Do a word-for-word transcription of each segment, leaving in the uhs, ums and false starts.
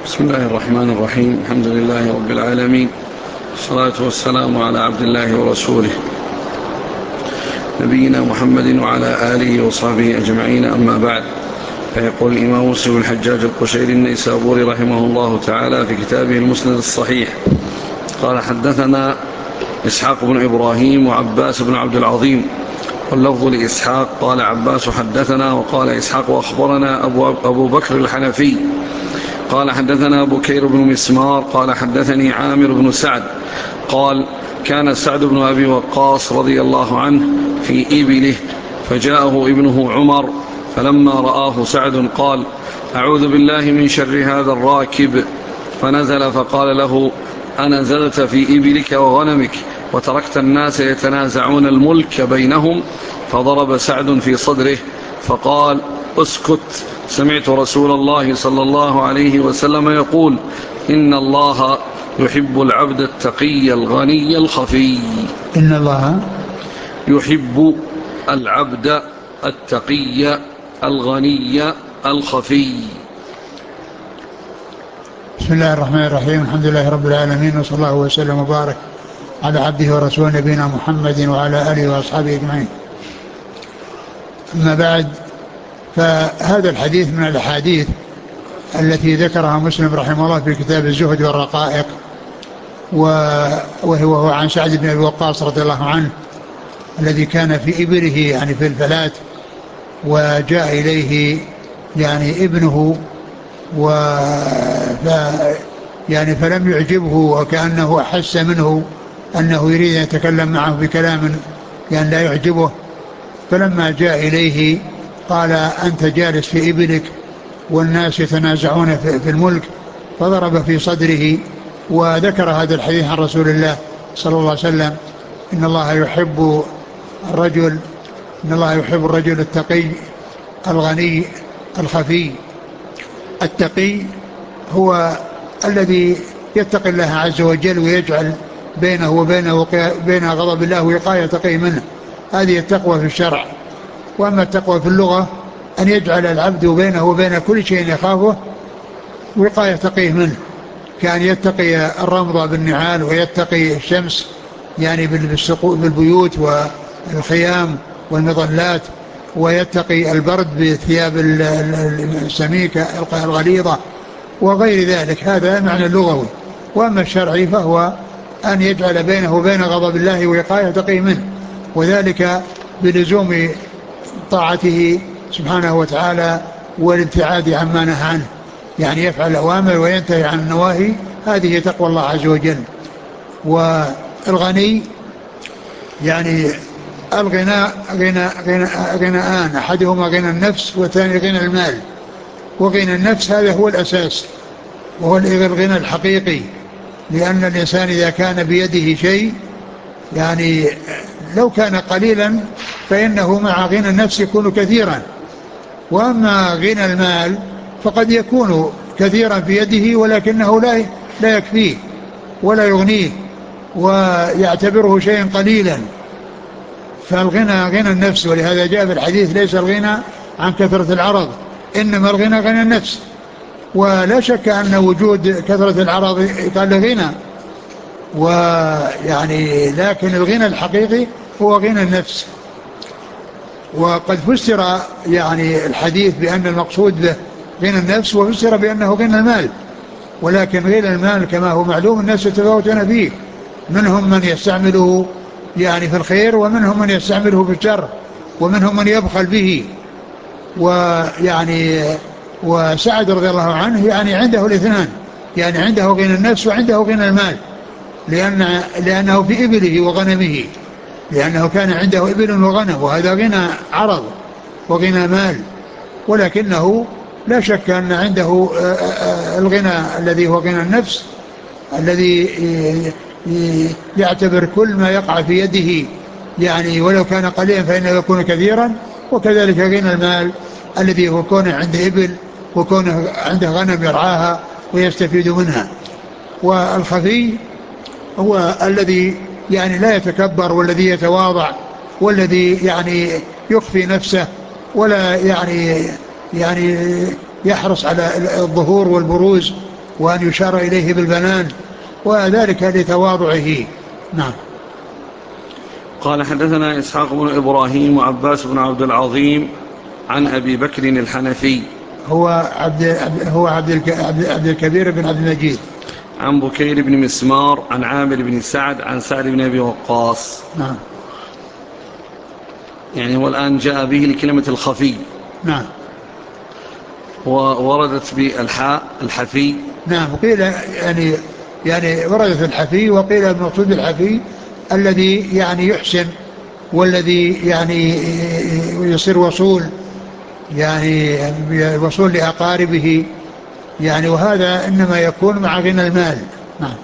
بسم الله الرحمن الرحيم. الحمد لله رب العالمين، والصلاة والسلام على عبد الله ورسوله نبينا محمد وعلى آله وصحبه أجمعين، أما بعد. فيقول الإمام مسلم الحجاج القشيري النيسابوري رحمه الله تعالى في كتابه المسند الصحيح: قال حدثنا إسحاق بن إبراهيم وعباس بن عبد العظيم، واللفظ لإسحاق قال عباس حدثنا، وقال إسحاق وأخبرنا أبو, أبو بكر الحنفي قال حدثنا بكير بن مسمار قال حدثني عامر بن سعد قال: كان سعد بن أبي وقاص رضي الله عنه في إبله، فجاءه ابنه عمر، فلما رآه سعد قال: أعوذ بالله من شر هذا الراكب، فنزل فقال له: أنزلت في إبلك وغنمك وتركت الناس يتنازعون الملك بينهم؟ فضرب سعد في صدره فقال: اسكت، سمعت رسول الله صلى الله عليه وسلم يقول: إن الله يحب العبد التقي الغني الخفي. إن الله يحب العبد التقي الغني الخفي. بسم الله الرحمن الرحيم. الحمد لله رب العالمين، وصلى الله وسلم وبارك على عبده ورسوله نبينا محمد وعلى آله وأصحابه أجمعين. أما بعد، فهذا الحديث من الأحاديث التي ذكرها مسلم رحمه الله في كتاب الزهد والرقائق، وهو عن سعد بن أبي وقاص رضي الله عنه الذي كان في إبله، يعني في الفلاة، وجاء إليه يعني ابنه و ف... يعني فلم يعجبه، وكأنه أحس منه أنه يريد أن يتكلم معه بكلام يعني لا يعجبه. فلما جاء إليه قال: أنت جالس في إبلك والناس يتنازعون في الملك، فضرب في صدره وذكر هذا الحديث عن رسول الله صلى الله عليه وسلم: إن الله يحب الرجل إن الله يحب الرجل التقي الغني الخفي. التقي هو الذي يتقي الله عز وجل ويجعل بينه وبين بين غضب الله وقاية تقي منه، هذه التقوى في الشرع. وأما التقوى في اللغة أن يجعل العبد بينه وبين كل شيء يخافه وقاية تقيه منه، كان يتقي الرمض بالنعال، ويتقي الشمس يعني بالبيوت والخيام والمظلات، ويتقي البرد بثياب السميكة الغليظة وغير ذلك. هذا معنى اللغوي. وأما الشرعي فهو أن يجعل بينه وبين غضب الله وقاية تقيه منه، وذلك بلزوم طاعته سبحانه وتعالى والابتعاد عما نهى عنه، يعني يفعل الأوامر وينتهي عن النواهي. هذه تقوى الله عز وجل. والغني يعني الغناء غنى غنى غناءان: أحدهما غنى النفس، والثاني غنى المال. وغنى النفس هذا هو الأساس، وهو الغنى الحقيقي، لأن الإنسان إذا كان بيده شيء يعني لو كان قليلا فإنه مع غنى النفس يكون كثيرا. وأما غنى المال فقد يكون كثيرا في يده ولكنه لا لا يكفيه ولا يغنيه ويعتبره شيئا قليلا. فالغنى غنى النفس، ولهذا جاء في الحديث: ليس الغنى عن كثرة العرض، إنما الغنى غنى النفس. ولا شك أن وجود كثرة العرض قال غنى، ويعني لكن الغنى الحقيقي هو غنى النفس. وقد فسر يعني الحديث بأن المقصود به غنى النفس، وفسر بأنه غنى المال. ولكن غنى المال كما هو معلوم الناس يتفاوتون فيه، منهم من يستعمله يعني في الخير، ومنهم من يستعمله في الشر، ومنهم من يبخل به. ويعني وسعد رضي الله عنه يعني عنده الاثنان، يعني عنده غنى النفس وعنده غنى المال، لأن لأنه في إبله وغنمه، لأنه كان عنده إبل وغنم، وهذا غنى عرض وغنى مال. ولكنه لا شك أن عنده الغنى الذي هو غنى النفس، الذي يعتبر كل ما يقع في يده يعني ولو كان قليلا فإنه يكون كثيرا. وكذلك غنى المال الذي هو كونه عنده إبل وكونه عنده غنم يرعاها ويستفيد منها. والخفي هو الذي يعني لا يتكبر، والذي يتواضع، والذي يعني يخفي نفسه، ولا يعني يعني يحرص على الظهور والبروز، وأن يشار إليه بالبنان، وذلك لتواضعه. نعم. قال حدثنا إسحاق بن إبراهيم وعباس بن عبد العظيم عن أبي بكر الحنفي هو عبد هو عبد عبد الكبير بن عبد المجيد عن بكير بن مسمار عن عامر بن سعد عن سعد بن أبي وقاص. نعم. يعني والآن جاء به لكلمة الخفي. نعم. ووردت بالحاء الحفي. نعم. قيل يعني يعني وردت الحفي، وقيل المقصود الحفي الذي يعني يحسن، والذي يعني يصير وصول، يعني وصول لأقاربه يعني، وهذا إنما يكون مع غنى المال. نعم.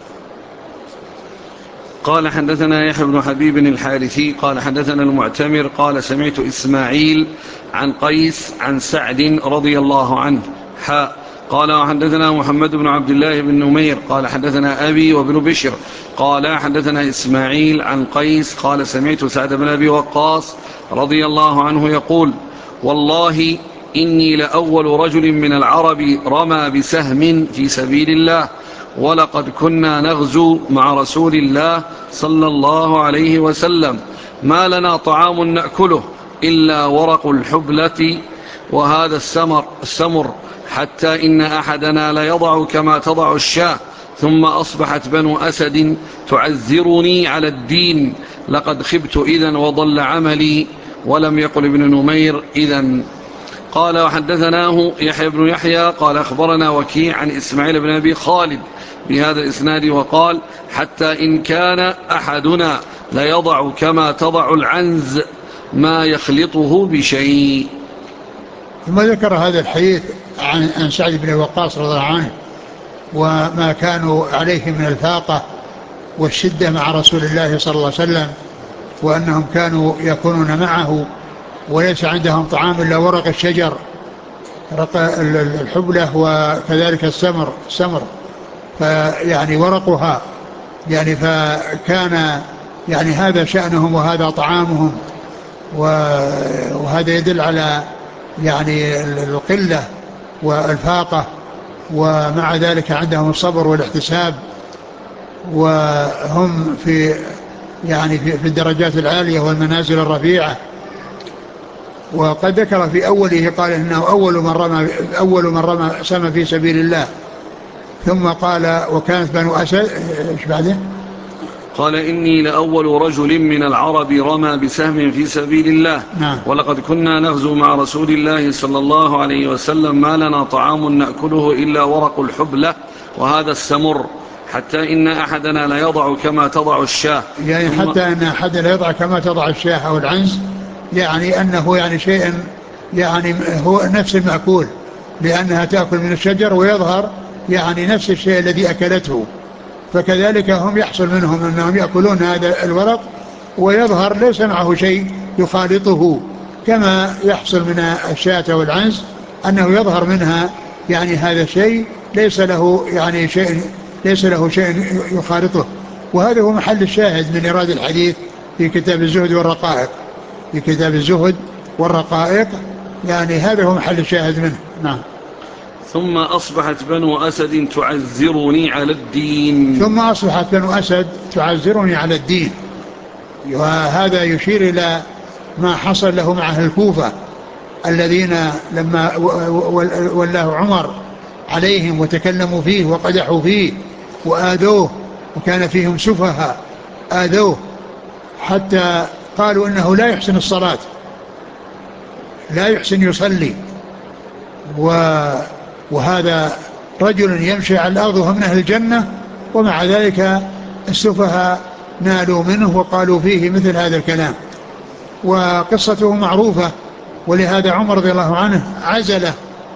قال حدثنا يحيى بن حبيب الحارثي قال حدثنا المعتمر قال سمعت إسماعيل عن قيس عن سعد رضي الله عنه حاء. قال وحدثنا محمد بن عبد الله بن نمير قال حدثنا أبي وابن بشر قال حدثنا إسماعيل عن قيس قال سمعت سعد بن أبي وقاص رضي الله عنه يقول والله إني لأول رجل من العرب رمى بسهم في سبيل الله، ولقد كنا نغزو مع رسول الله صلى الله عليه وسلم ما لنا طعام نأكله إلا ورق الحبلة وهذا السمر, السمر حتى إن أحدنا ليضع كما تضع الشاة، ثم أصبحت بنو أسد تعذرني على الدين، لقد خبت إذن وضل عملي. ولم يقل ابن نمير إذن. قال وحدثناه يحيى بن يحيى قال أخبرنا وكيع عن إسماعيل بن أبي خالد بهذا الإسناد وقال حتى إن كان أحدنا ليضع كما تضع العنز ما يخلطه بشيء. ثم ذكر هذا الحديث عن عن سعد بن وقاص رضي الله عنه، وما كانوا عليه من الفاقة والشدة مع رسول الله صلى الله عليه وسلم، وأنهم كانوا يكونون معه وليس عندهم طعام إلا ورق الشجر، ورق الحبلة، وكذلك السمر السمر فيعني ورقها، يعني فكان يعني هذا شأنهم وهذا طعامهم، وهذا يدل على يعني القلة والفاقة، ومع ذلك عندهم الصبر والاحتساب، وهم في يعني في الدرجات العالية والمنازل الرفيعة. وقد ذكر في أوله قال إنه أول من رمى أول من رمى سهم في سبيل الله، ثم قال وكانت بنو أسد. إيش بعده؟ قال إني لأول رجل من العرب رمى بسهم في سبيل الله. نعم. ولقد كنا نغزو مع رسول الله صلى الله عليه وسلم ما لنا طعام نأكله إلا ورق الحبلة وهذا السمر حتى إن أحدنا لا يضع كما تضع الشاة. يعني حتى أن أحدنا لا يضع كما تضع الشاة أو العنز، يعني أنه يعني شيء يعني هو نفس المأكول، لأنها تأكل من الشجر ويظهر يعني نفس الشيء الذي أكلته، فكذلك هم يحصل منهم أنهم يأكلون هذا الورق ويظهر ليس معه شيء يخالطه، كما يحصل من الشاة والعنز أنه يظهر منها يعني هذا الشيء ليس له يعني شيء ليس له شيء يخالطه. وهذا هو محل الشاهد من إيراد الحديث في كتاب الزهد والرقائق في كتاب الزهد والرقائق يعني هذا هو محل الشاهد منه. نعم. ثم أصبحت بنو أسد تعذرني على الدين ثم أصبحت بنو أسد تعذرني على الدين، وهذا يشير إلى ما حصل له مع أهل الكوفة الذين لما ولاه عمر عليهم وتكلموا فيه وقدحوا فيه وآذوه، وكان فيهم سفهاء آذوه حتى قالوا إنه لا يحسن الصلاة، لا يحسن يصلي، وهذا رجل يمشي على الأرض وهو من أهل الجنة، ومع ذلك السفهاء نالوا منه وقالوا فيه مثل هذا الكلام. وقصته معروفة، ولهذا عمر رضي الله عنه عزله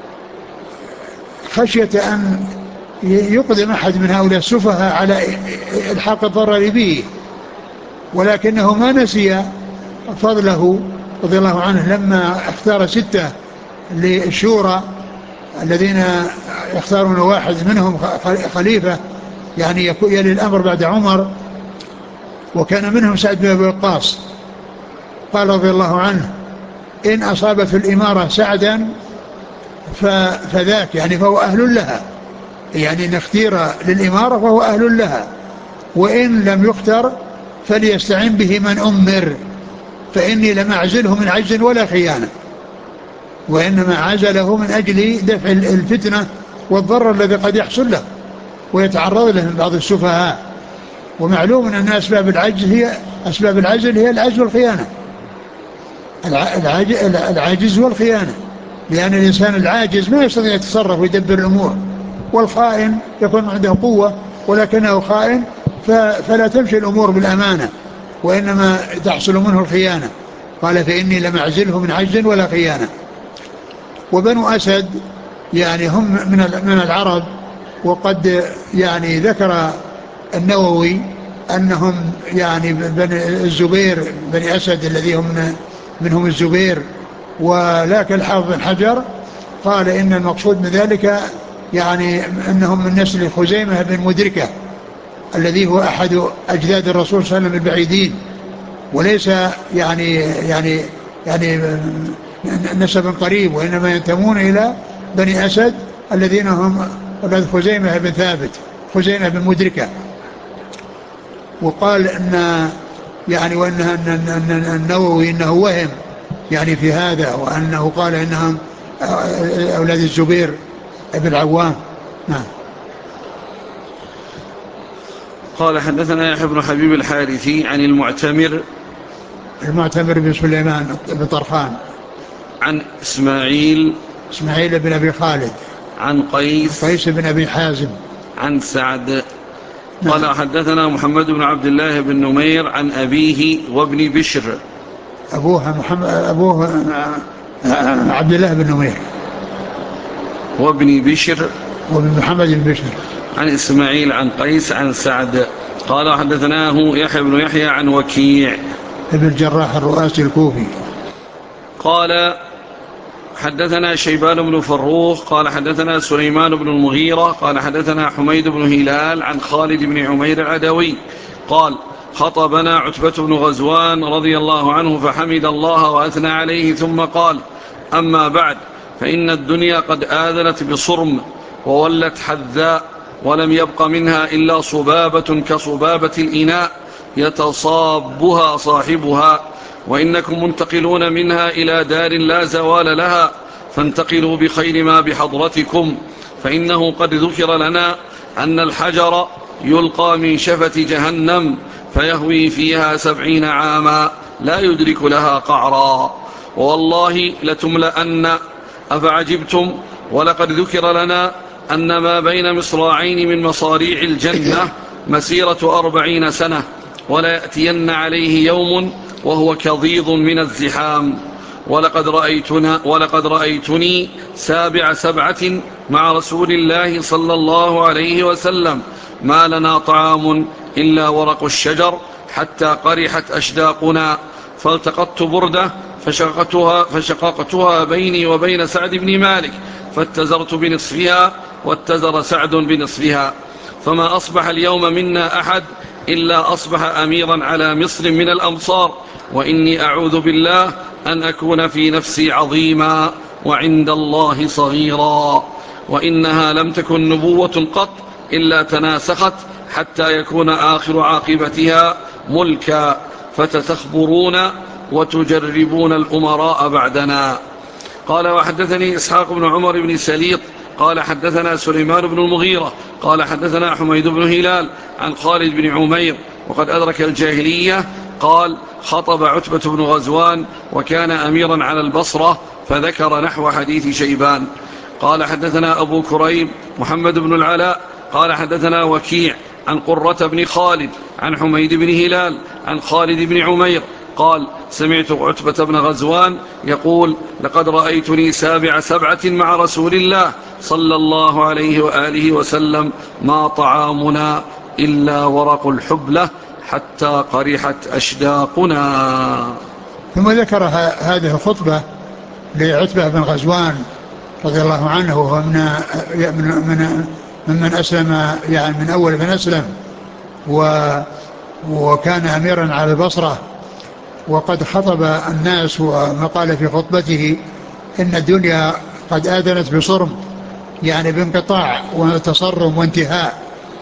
خشية أن يقدم أحد من هؤلاء السفهاء على إلحاق الضرر به، ولكنه ما نسي فضله رضي الله عنه لما اختار ستة للشورى الذين يختارون واحد منهم خليفة يعني يلي الأمر بعد عمر، وكان منهم سعد بن أبي وقاص، قال رضي الله عنه إن أصابت الإمارة سعدا فذاك يعني فهو أهل لها، يعني إن اختير للإمارة فهو أهل لها، وإن لم يختر فليستعن به من أمر، فإني لم أعزله من عجز ولا خيانة، وإنما عزله من أجل دفع الفتنة والضرر الذي قد يحصل له ويتعرض له من بعض السفهاء. ومعلوم أن أسباب العجز هي أسباب العجز هي العجز والخيانة، العاجز والخيانة، لأن الإنسان العاجز ما يستطيع يتصرف ويدبر الأمور، والخائن يكون عنده قوة ولكنه خائن فلا تمشي الأمور بالأمانة وإنما تحصل منه الخيانة. قال فإني لم أعزله من عجز ولا خيانة. وبنو أسد يعني هم من العرب، وقد يعني ذكر النووي أنهم يعني بني الزبير بني أسد الذي هم منهم الزبير، ولكن الحافظ بن حجر قال إن المقصود من ذلك يعني أنهم من نسل خزيمة بن مدركة الذي هو أحد أجداد الرسول صلى الله عليه وسلم البعيدين، وليس يعني يعني يعني نسب قريب، وإنما ينتمون إلى بني أسد الذين هم خزيمة بن ثابت خزيمة بن مدركة. وقال أن يعني وأنها أن النووي أنه وهم يعني في هذا، وأنه قال إنهم أولاد الزبير ابن العوام. نعم. قال حدثنا يحيى بن حبيب الحارثي عن المعتمر المعتمر بن سليمان بن طرخان عن إسماعيل إسماعيل بن أبي خالد عن قيس قيس بن أبي حازم عن سعد. نعم. قال حدثنا محمد بن عبد الله بن نمير عن أبيه وابن بشر. أبوه محمد أبوه عبد الله بن نمير وابن بشر وابن محمد بن بشر عن إسماعيل عن قيس عن سعد. قال حدثناه يحيى بن يحيى عن وكيع ابن الجراح الرؤاسي الكوفي. قال حدثنا شيبان بن فروخ قال حدثنا سليمان بن المغيرة قال حدثنا حميد بن هلال عن خالد بن عمير العدوي قال خطبنا عتبة بن غزوان رضي الله عنه فحمد الله وأثنى عليه ثم قال أما بعد فإن الدنيا قد آذنت بصرم وولت حذاء ولم يبق منها إلا صبابة كصبابة الإناء يتصابها صاحبها، وإنكم منتقلون منها إلى دار لا زوال لها، فانتقلوا بخير ما بحضرتكم، فإنه قد ذكر لنا أن الحجر يلقى من شفة جهنم فيهوي فيها سبعين عاما لا يدرك لها قعرا، والله لتملأن. أفعجبتم ولقد ذكر لنا أن ما بين مصراعين من مصاريع الجنة مسيرة أربعين سنة، ولا يأتين عليه يوم وهو كضيض من الزحام. ولقد رأيتنا ولقد رأيتني سابع سبعة مع رسول الله صلى الله عليه وسلم، ما لنا طعام إلا ورق الشجر حتى قرحت أشداقنا، فالتقطت بردة فشققتها, فشققتها بيني وبين سعد بن مالك، فاتزرت بنصفها واتزر سعد بنصفها، فما أصبح اليوم منا أحد إلا أصبح أميرا على مصر من الأمصار، وإني أعوذ بالله أن أكون في نفسي عظيما وعند الله صغيرا، وإنها لم تكن نبوة قط إلا تناسخت حتى يكون آخر عاقبتها ملكا، فتتخبرون وتجربون الأمراء بعدنا. قال وحدثني إسحاق بن عمر بن سليط قال حدثنا سليمان بن المغيرة قال حدثنا حميد بن هلال عن خالد بن عمير وقد أدرك الجاهلية قال خطب عتبة بن غزوان وكان أميرا على البصرة، فذكر نحو حديث شيبان. قال حدثنا أبو كريب محمد بن العلاء قال حدثنا وكيع عن قرة بن خالد عن حميد بن هلال عن خالد بن عمير قال سمعت عتبة بن غزوان يقول لقد رأيتني سابع سبعة مع رسول الله صلى الله عليه وآله وسلم، ما طعامنا إلا ورق الحبلة حتى قرحت أشداقنا. ثم ذكر هذه الخطبة لعتبة بن غزوان رضي الله عنه، وهو من من من أسلم يعني من أول من أسلم، وكان أميرا على البصرة، وقد خطب الناس وما قال في خطبته إن الدنيا قد آذنت بصرم يعني بانقطاع وتصرم وانتهاء،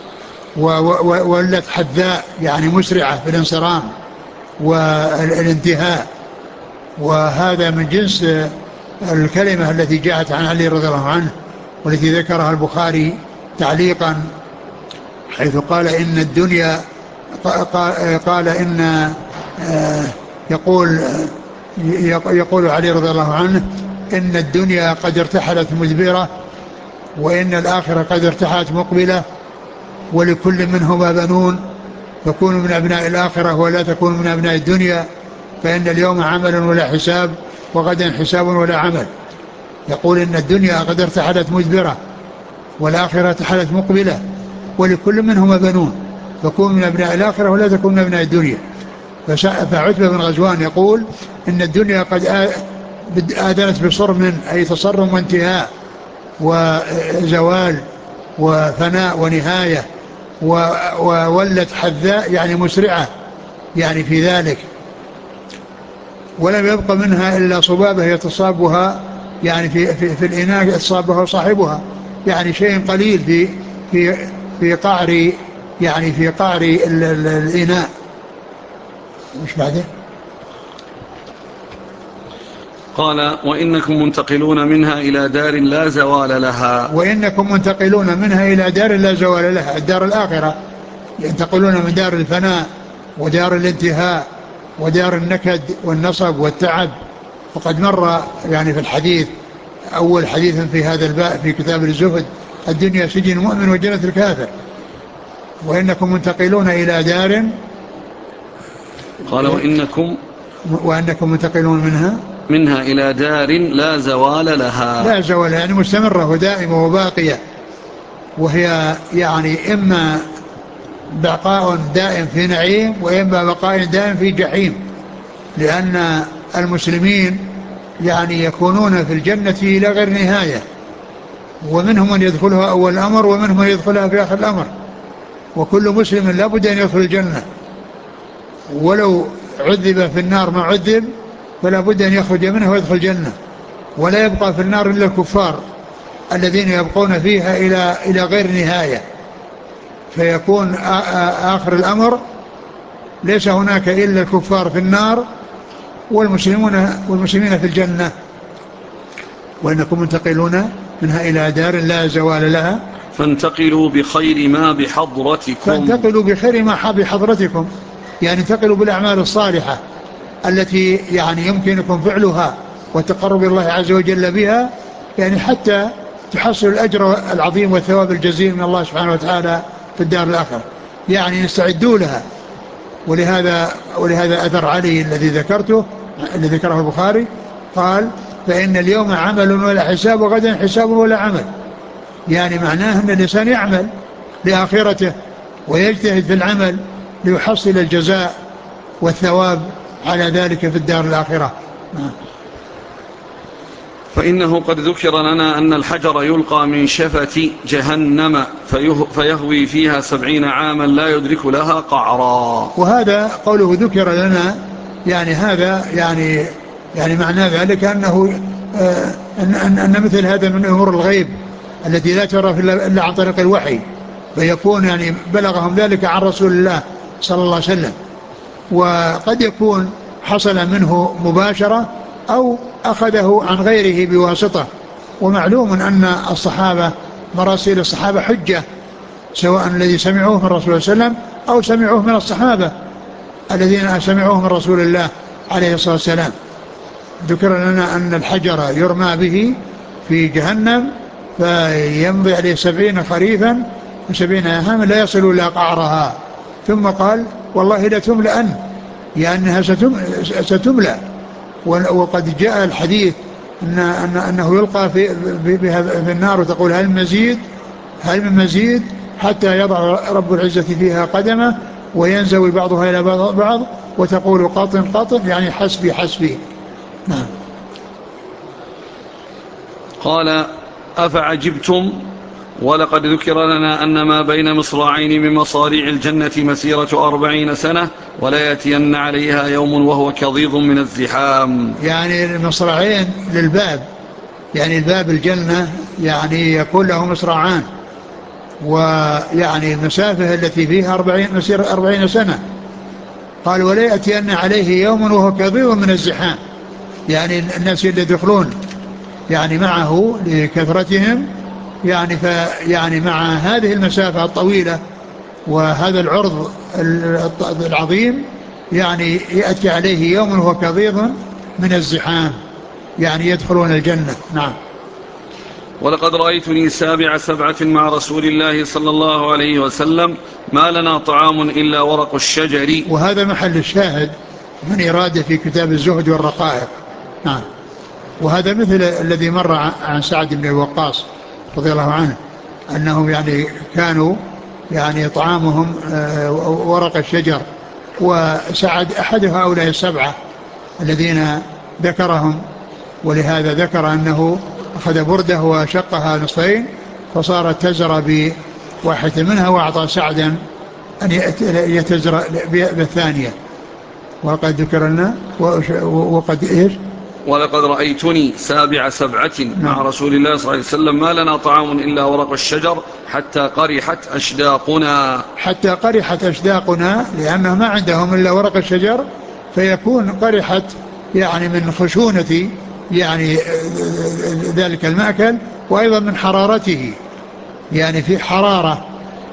وولت حذاء يعني مسرعة في الانصرام والانتهاء. وهذا من جنس الكلمة التي جاءت عن علي رضي الله عنه، والتي ذكرها البخاري تعليقا، حيث قال إن الدنيا، قال إن يقول يقول علي رضي الله عنه إن الدنيا قد ارتحلت مدبرة، وإن الآخرة قد ارتحلت مقبلة، ولكل منهما بنون، فكونوا من أبناء الآخرة ولا تكونوا من أبناء الدنيا، فإن اليوم عمل ولا حساب، وغدا حساب ولا عمل. يقول إن الدنيا قد ارتحلت مدبرة، والآخرة ارتحلت مقبلة، ولكل منهما بنون، فكونوا من أبناء الآخرة ولا تكونوا من أبناء الدنيا. فعتبة بن غزوان يقول إن الدنيا قد آذنت بصرم، أي تصرم وانتهاء وزوال وفناء ونهاية، وولت حذاء يعني مسرعة يعني في ذلك، ولم يبق منها إلا صبابة يتصابها يعني في, في, في الإناء يتصابها صاحبها، يعني شيء قليل في في في قعر يعني في قعر الإناء. مش بعده؟ قال وإنكم منتقلون منها إلى دار لا زوال لها. وإنكم منتقلون منها إلى دار لا زوال لها، الدار الآخرة. ينتقلون من دار الفناء ودار الانتهاء ودار النكد والنصب والتعب. وقد مر يعني في الحديث أول حديث في هذا الباب في كتاب الزهد: الدنيا سجن المؤمن وجنة الكافر. وإنكم منتقلون إلى دار، قال وإنكم وأنكم منتقلون منها منها إلى دار لا زوال لها، لا زوال يعني مستمرة ودائمة وباقية، وهي يعني إما بقاء دائم في نعيم، وإما بقاء دائم في جحيم، لأن المسلمين يعني يكونون في الجنة إلى غير نهاية، ومنهم من يدخلها أول الأمر ومنهم من يدخلها في آخر الأمر، وكل مسلم لا بد أن يدخل الجنة، ولو عذب في النار ما عذب فلا بد أن يخرج منها ويدخل الجنة، ولا يبقى في النار إلا الكفار الذين يبقون فيها إلى إلى غير نهاية. فيكون آخر الأمر ليس هناك إلا الكفار في النار والمسلمون والمسلمين في الجنة. وإنكم منتقلون منها إلى دار لا زوال لها، فانتقلوا بخير ما بحضرتكم فانتقلوا بخير ما بحضرتكم، يعني انتقلوا بالأعمال الصالحة التي يعني يمكنكم فعلها والتقرب الله عز وجل بها، يعني حتى تحصل الأجر العظيم والثواب الجزيل من الله سبحانه وتعالى في الدار الآخرة، يعني يستعدوا لها. ولهذا ولهذا أثر علي الذي ذكرته الذي ذكره البخاري قال: فإن اليوم عمل ولا حساب، وغدا حساب ولا عمل. يعني معناه أن الإنسان يعمل لآخرته ويجتهد في العمل ليحصل الجزاء والثواب على ذلك في الدار الآخرة. فإنه قد ذكر لنا أن الحجر يلقى من شفة جهنم فيهوي فيها سبعين عاما لا يدرك لها قعرا. وهذا قوله ذكر لنا يعني هذا يعني يعني معنى ذلك أنه آه أن, أن, أن مثل هذا من أمور الغيب التي لا ترى إلا عن طريق الوحي، فيكون يعني بلغهم ذلك عن رسول الله صلى الله عليه وسلم، وقد يكون حصل منه مباشرة أو أخذه عن غيره بواسطة. ومعلوم أن الصحابة مراسيل الصحابة حجة، سواء الذي سمعوه من رسول الله صلى الله عليه وسلم أو سمعوه من الصحابة الذين سمعوه من رسول الله عليه الصلاة والسلام. ذكر لنا أن الحجر يرمى به في جهنم فيمضي عليه سبعين خريفا وسبعين عاما لا يصل إلى قعرها، ثم قال: والله لتملأن، لأنها ستملأ. وقد جاء الحديث إن أن أنه يلقى في, في النار وتقول: هل مزيد هل من مزيد، حتى يضع رب العزة فيها قدمه وينزوي بعضها إلى بعض وتقول: قطن قطن، يعني حسبي حسبي. نعم. قال: أفعجبتم ولقد ذكر لنا أن ما بين مصراعين من مصاريع الجنة مسيرة أربعين سنة ولا يأتين عليها يوم وهو كضيض من الزحام. يعني المصراعين للباب يعني الباب الجنة يعني يكون له مصراعان، ويعني المسافة التي فيها أربعين مسير أربعين سنة. قال ولا يأتين عليه يوم وهو كبير من الزحام، يعني الناس اللي يدخلون يعني معه لكثرتهم، يعني فيعني مع هذه المسافة الطويلة وهذا العرض العظيم، يعني يأتي عليه يوم وهو كبير من الزحام، يعني يدخلون الجنة. نعم. ولقد رأيتني سابع سبعة مع رسول الله صلى الله عليه وسلم ما لنا طعام إلا ورق الشجر. وهذا محل الشاهد من إرادة في كتاب الزهد والرقائق. نعم. وهذا مثل الذي مر عن سعد بن وقاص رضي الله عنه، أنهم يعني كانوا يعني طعامهم ورق الشجر. وسعد أحد هؤلاء السبعة الذين ذكرهم، ولهذا ذكر أنه أخذ بردة وشقها نصفين فصارت تزرى بواحدة منها، وأعطى سعدا أن يتزرى بالثانية. وقد ذكر لنا وقد إيش ولقد رأيتني سابع سبعة مع رسول الله صلى الله عليه وسلم ما لنا طعام إلا ورق الشجر حتى قرحت أشداقنا. حتى قرحت أشداقنا، لأنه ما عندهم إلا ورق الشجر، فيكون قرحت يعني من خشونة يعني ذلك المأكل، وأيضا من حرارته، يعني في حرارة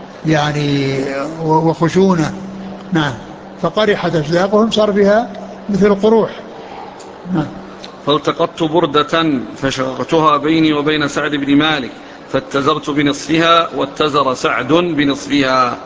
يعني وخشونة. نعم. فقرحت أشداقهم، صار فيها مثل القروح. نعم. فالتقطت بردة فشققتها بيني وبين سعد بن مالك فاتزرت بنصفها واتزر سعد بنصفها.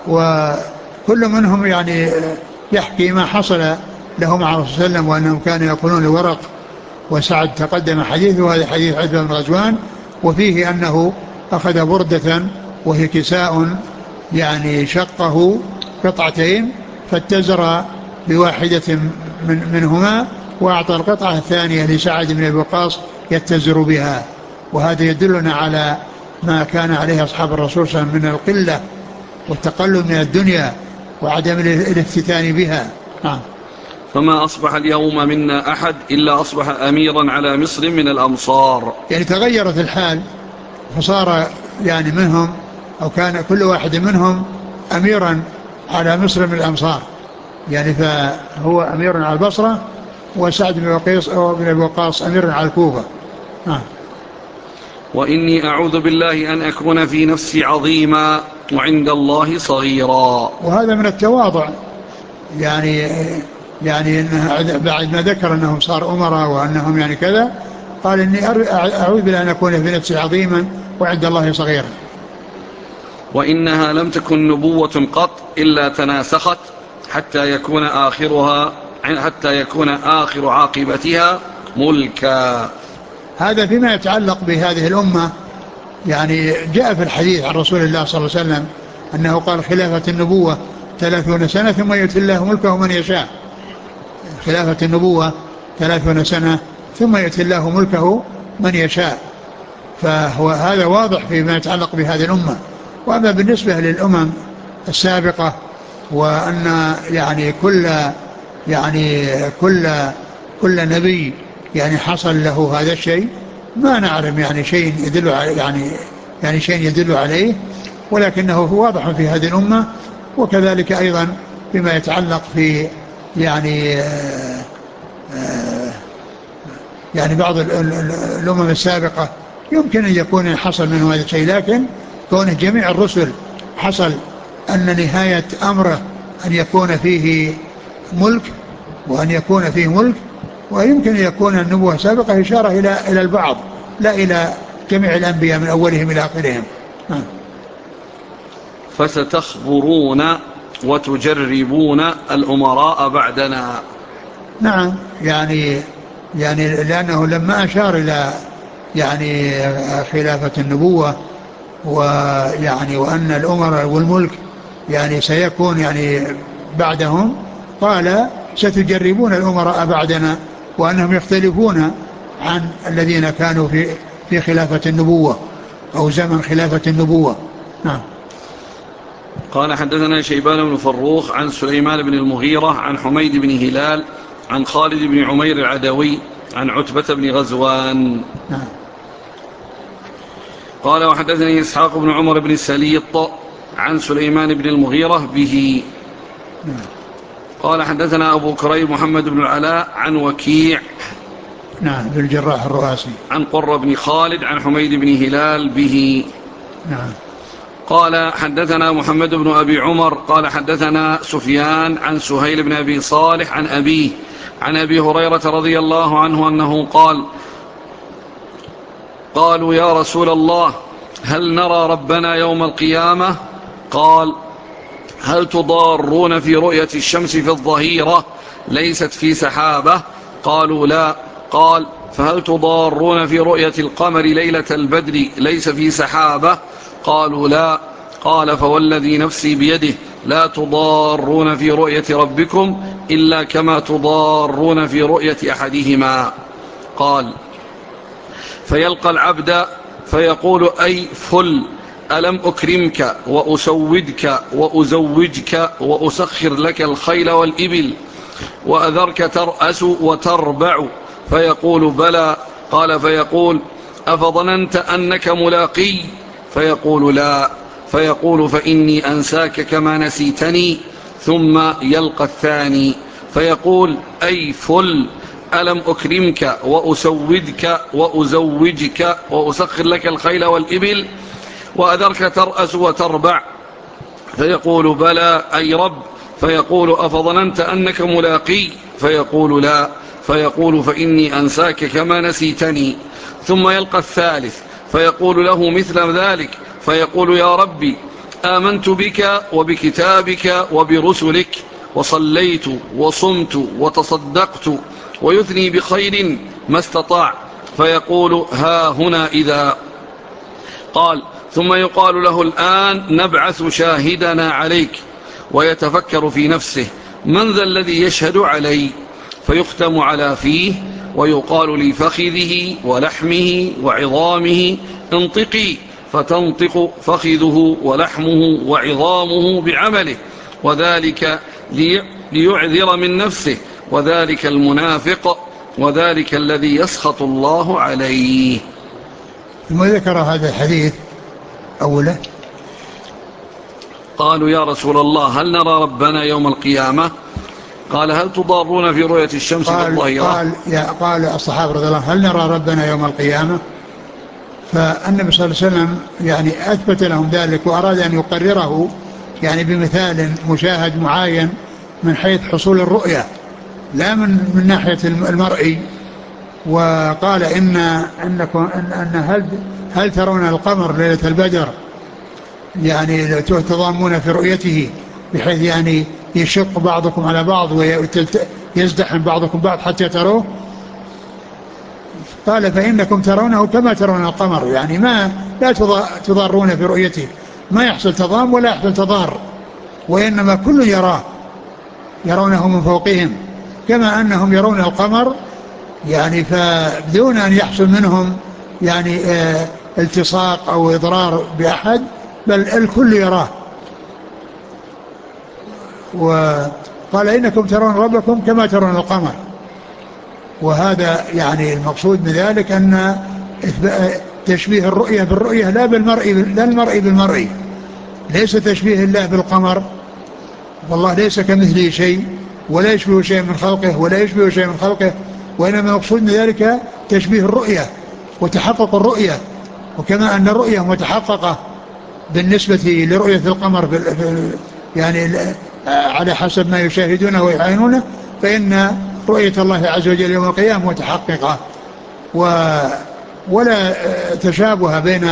وكل منهم يعني يحكي ما حصل له مع الرسول صلى الله عليه وسلم، وأنهم كانوا يأكلون الورق. وسعد تقدم حديثه، وهذا حديث عتبة بن غزوان، وفيه أنه أخذ بردة وهي كساء يعني شقه قطعتين فاتزر بواحدة من منهما، وأعطى القطعة الثانية لسعد بن أبي وقاص يتزر بها. وهذا يدلنا على ما كان عليه أصحاب الرسول صلى الله عليه وسلم من القلة والتقلل من الدنيا وعدم الافتتان بها. نعم. فما أصبح اليوم منا أحد إلا أصبح أميرا على مصر من الأمصار. يعني تغيرت الحال، فصار يعني منهم أو كان كل واحد منهم أميرا على مصر من الأمصار، يعني فهو أمير على البصرة، وسعد بن وقيص أو بن أبي وقاص أمير على الكوفة. آه. وإني أعوذ بالله أن أكون في نفسي عظيما وعند الله صغيرا. وهذا من التواضع، يعني يعني إنه بعد ما ذكر أنهم صار أمراء وأنهم يعني كذا، قال إني أعوذ بالله أن أكون في نفسي عظيما وعند الله صغيرا. وإنها لم تكن نبوة قط إلا تناسخت حتى يكون آخرها حتى يكون آخر عاقبتها ملكا. هذا فيما يتعلق بهذه الأمة. يعني جاء في الحديث عن رسول الله صلى الله عليه وسلم أنه قال خلافة النبوة ثلاثون سنة ثم يؤتي الله ملكه من يشاء. خلافة النبوة ثلاثون سنة ثم يؤتي الله ملكه من يشاء. فهو هذا واضح فيما يتعلق بهذه الأمة. وأما بالنسبة للأمم السابقة، وأن يعني كل يعني كل كل نبي يعني حصل له هذا الشيء، ما نعلم يعني شيء يدل على يعني يعني شيء يدل عليه، ولكنه واضح في هذه الأمة. وكذلك أيضا بما يتعلق في يعني آآ آآ يعني بعض الأمم السابقة يمكن أن يكون حصل منه هذا الشيء، لكن كون جميع الرسل حصل أن نهاية أمره أن يكون فيه ملك، وأن يكون فيه ملك. ويمكن أن يكون النبوة سابقة إشارة إلى إلى البعض، لا إلى جميع الأنبياء من أولهم إلى آخرهم. فستخبرون وتجربون الأمراء بعدنا. نعم. يعني يعني لأنه لما أشار إلى يعني خلافة النبوة، ويعني وأن الأمراء والملك يعني سيكون يعني بعدهم، قال ستجربون الأمراء بعدنا، وأنهم يختلفون عن الذين كانوا في في خلافة النبوة أو زمن خلافة النبوة. نعم. قال حدثنا شيبان بن فروخ عن سليمان بن المغيرة عن حميد بن هلال عن خالد بن عمير العدوي عن عتبة بن غزوان. نعم. قال وحدثني إسحاق بن عمر بن سليط عن سليمان بن المغيرة به. نعم. قال حدثنا أبو كريب محمد بن العلاء عن وكيع نعم بن الجراح الرؤاسي عن قرة بن خالد عن حميد بن هلال به. نعم. قال حدثنا محمد بن أبي عمر قال حدثنا سفيان عن سهيل بن أبي صالح عن أبيه عن أبي هريرة رضي الله عنه أنه قال قالوا يا رسول الله هل نرى ربنا يوم القيامة؟ قال هل تضارون في رؤية الشمس في الظهيرة ليست في سحابة؟ قالوا لا. قال فهل تضارون في رؤية القمر ليلة البدر ليس في سحابة؟ قالوا لا. قال فوالذي نفسي بيده لا تضارون في رؤية ربكم إلا كما تضارون في رؤية أحدهما. قال فيلقى العبد فيقول أي فل ألم أكرمك وأسودك وأزوجك وأسخر لك الخيل والإبل وأذرك ترأس وتربع؟ فيقول بلى. قال فيقول أفظننت أنك ملاقي؟ فيقول لا. فيقول فإني أنساك كما نسيتني. ثم يلقى الثاني فيقول أي فل ألم أكرمك وأسودك وأزوجك وأسخر لك الخيل والإبل وأذرك ترأس وتربع؟ فيقول بلى أي رب. فيقول أفظننت أنك ملاقي؟ فيقول لا. فيقول فإني أنساك كما نسيتني. ثم يلقى الثالث فيقول له مثل ذلك فيقول يا ربي آمنت بك وبكتابك وبرسلك وصليت وصمت وتصدقت ويثني بخير ما استطاع. فيقول ها هنا إذا. قال ثم يقال له الآن نبعث شاهدنا عليك. ويتفكر في نفسه من ذا الذي يشهد علي؟ فيختم على فيه ويقال لفخذه ولحمه وعظامه انطقي، فتنطق فخذه ولحمه وعظامه بعمله، وذلك ليعذر من نفسه، وذلك المنافق، وذلك الذي يسخط الله عليه. ثم ذكر هذا الحديث أوله. قالوا يا رسول الله هل نرى ربنا يوم القيامة؟ قال هل تضارون في رؤية الشمس في الظهيرة؟ قال, يا قال الصحابة رضي الله هل نرى ربنا يوم القيامة؟ فالنبي صلى الله عليه وسلم يعني أثبت لهم ذلك وأراد أن يقرره يعني بمثال مشاهد معين من حيث حصول الرؤية لا من, من ناحية المرئي. وقال إن, أنكم إن, أن هل, هل ترون القمر ليلة البدر يعني تضامون في رؤيته بحيث يعني يشق بعضكم على بعض ويزدحم بعضكم بعض حتى تروه؟ قال فإنكم ترونه كما ترون القمر، يعني ما لا تضارون في رؤيته، ما يحصل تضام ولا يحصل تضار، وإنما كل يراه، يرونه من فوقهم كما أنهم يرون القمر، يعني فبدون أن يحصل منهم يعني اه التصاق أو إضرار بأحد، بل الكل يراه. وقال إنكم ترون ربكم كما ترون القمر، وهذا يعني المقصود من ذلك أن تشبيه الرؤية بالرؤية لا بالمرء، لا المرء بالمرء، ليس تشبيه الله بالقمر، والله ليس كمثله شيء ولا يشبه شيء من خلقه ولا يشبه شيء من خلقه، وإنما المقصود من ذلك تشبيه الرؤية وتحقق الرؤية. وكما أن الرؤية متحققة بالنسبة لرؤية القمر يعني على حسب ما يشاهدونه ويعينونه، فإن رؤية الله عز وجل يوم القيامة متحققة، ولا تشابه بين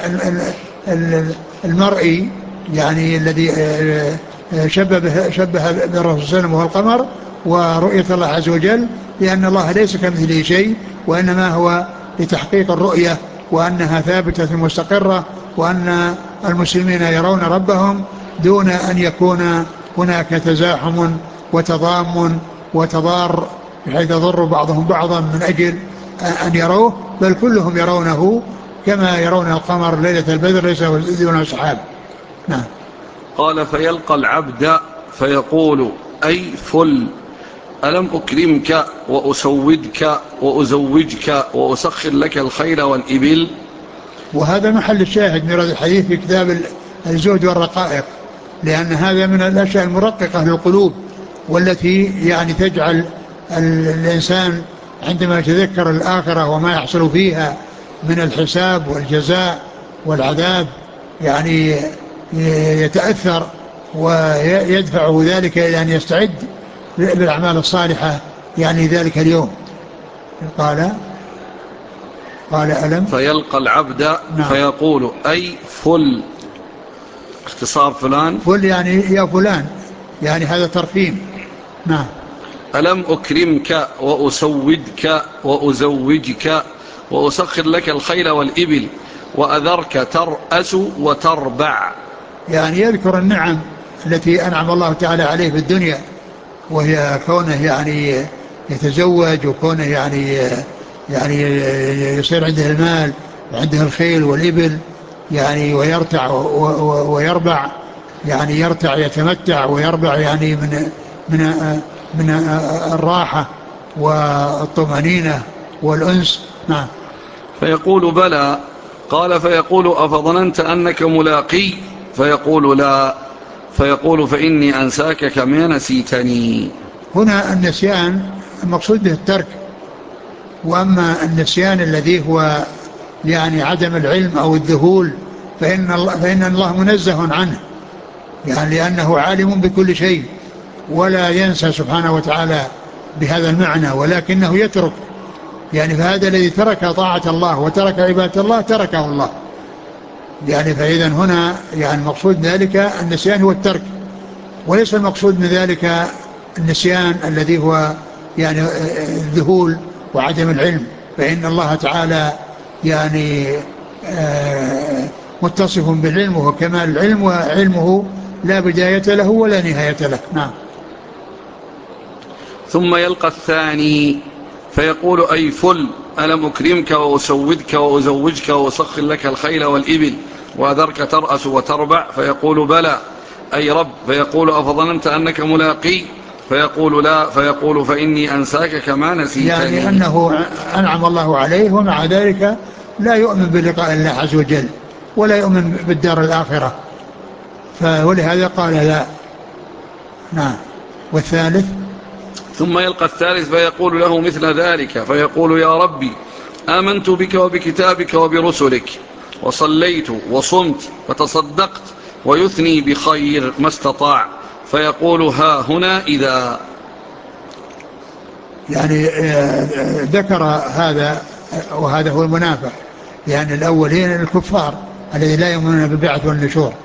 المرء يعني الذي شبه شبه بالرسول صلى الله عليه وسلم وهو القمر ورؤية الله عز وجل، لأن الله ليس كمثله شيء، وإنما هو لتحقيق الرؤية وأنها ثابتة مستقرة، وأن المسلمين يرون ربهم دون أن يكون هناك تزاحم وتضام وتضار بحيث يضر بعضهم بعضا من أجل أن يروه، بل كلهم يرونه كما يرون القمر ليلة البدر ليس دون سحاب. نعم. قال فيلقى العبد فيقول أي فل ألم أكرمك وأسودك وأزوجك وأسخر لك الخيل والإبل؟ وهذا محل الشاهد من هذا الحديث في كتاب الزهد والرقائق، لأن هذا من الأشياء المرققة للقلوب، والتي يعني تجعل الإنسان عندما يتذكر الآخرة وما يحصل فيها من الحساب والجزاء والعذاب يعني يتأثر ويدفع ذلك إلى أن يستعد للأعمال الصالحة يعني ذلك اليوم. قال قال ألم فيلقى العبد نعم. فيقول أي فل، اختصار فلان، فل يعني يا فلان، يعني هذا ترفيم. نعم. ألم أكرمك وأسودك وأزوجك وأسخر لك الخيل والإبل وأذرك ترأس وتربع. يعني يذكر النعم التي أنعم الله تعالى عليه في الدنيا، وهي كونه يعني يتزوج، وكونه يعني يعني يصير عنده المال وعنده الخيل والإبل يعني، ويرتع ويربع، يعني يرتع يتمتع ويربع يعني من من من الراحة والطمأنينة والأنس. نعم. فيقول بلى. قال فيقول أفظننت أنك ملاقي؟ فيقول لا. فيقول فإني أنساك كما نسيتني. هنا النسيان المقصود به الترك، وأما النسيان الذي هو يعني عدم العلم أو الذهول فإن الله, فإن الله منزه عنه، يعني لأنه عالم بكل شيء ولا ينسى سبحانه وتعالى بهذا المعنى، ولكنه يترك، يعني فهذا الذي ترك طاعة الله وترك عبادة الله تركه الله، يعني فإذا هنا يعني المقصود ذلك النسيان هو الترك، وليس المقصود من ذلك النسيان الذي هو يعني الذهول وعدم العلم، فإن الله تعالى يعني متصف بالعلم وهو كمال العلم، وعلمه لا بداية له ولا نهاية له. نعم. ثم يلقى الثاني فيقول أي فل، ألم أكرمك وأسودك وأزوجك وأسخر لك الخيل والإبل وأذرك ترأس وتربع؟ فيقول بلى أي رب. فيقول أفظننت أنك ملاقي؟ فيقول لا. فيقول فإني أنساك كما نسيتني. يعني أنه أنعم الله عليه ومع ذلك لا يؤمن بلقاء الله عز وجل ولا يؤمن بالدار الآخرة، فولهذا قال لا. نعم. والثالث ثم يلقى الثالث فيقول له مثل ذلك، فيقول يا ربي آمنت بك وبكتابك وبرسلك وصليت وصمت وتصدقت، ويثني بخير ما استطاع. فيقول ها هنا إذا. يعني ذكر هذا، وهذا هو المنافق، يعني الأولين الكفار الذي لا يؤمنون بالبعث والنشور،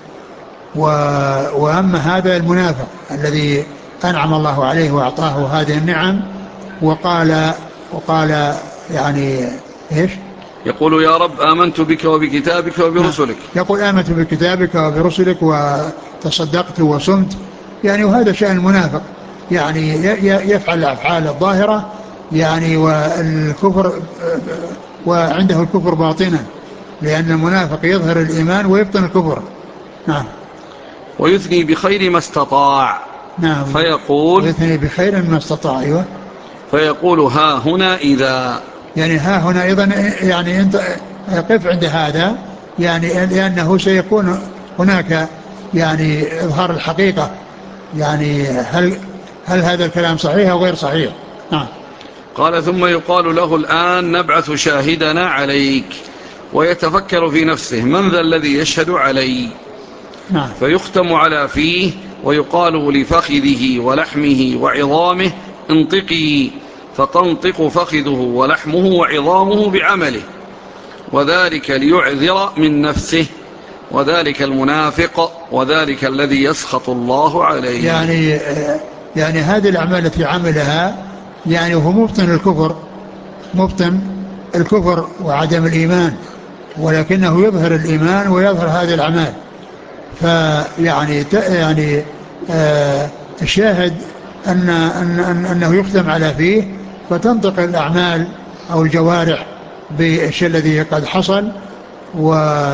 وأما هذا المنافق الذي أنعم الله عليه وأعطاه هذه النعم، وقال وقال يعني إيش؟ يقول يا رب آمنت بك وبكتابك وبرسلك. يقول آمنت بكتابك وبرسلك وتصدقت وصمت، يعني وهذا شأن المنافق، يعني يفعل الأفعال الظاهرة يعني، والكفر وعنده الكفر باطنا، لأن المنافق يظهر الإيمان ويبطن الكفر. نعم. ويثني بخير ما استطاع. نعم. فيقول ويثني بخير ما استطاع. أيوة. فيقول ها هنا إذا. يعني ها هنا أيضا، يعني أنت قف عند هذا، يعني لأنه سيكون هناك يعني إظهار الحقيقة، يعني هل هل هذا الكلام صحيح أو غير صحيح؟ نعم. قال ثم يقال له الآن نبعث شاهدنا عليك، ويتفكر في نفسه من ذا الذي يشهد علي؟ نعم. فيختم على فيه ويقال لفخذه ولحمه وعظامه انطقي، فتنطق فخذه ولحمه وعظامه بعمله، وذلك ليعذر من نفسه، وذلك المنافق، وذلك الذي يسخط الله عليه. يعني يعني هذه الأعمال التي عملها يعني هو مبطن الكفر، مبطن الكفر وعدم الإيمان، ولكنه يظهر الإيمان ويظهر هذه الأعمال. فيعني يعني آه الشاهد أن أن أن أنه يختم على فيه، فتنطق الأعمال أو الجوارح بالشيء الذي قد حصل، و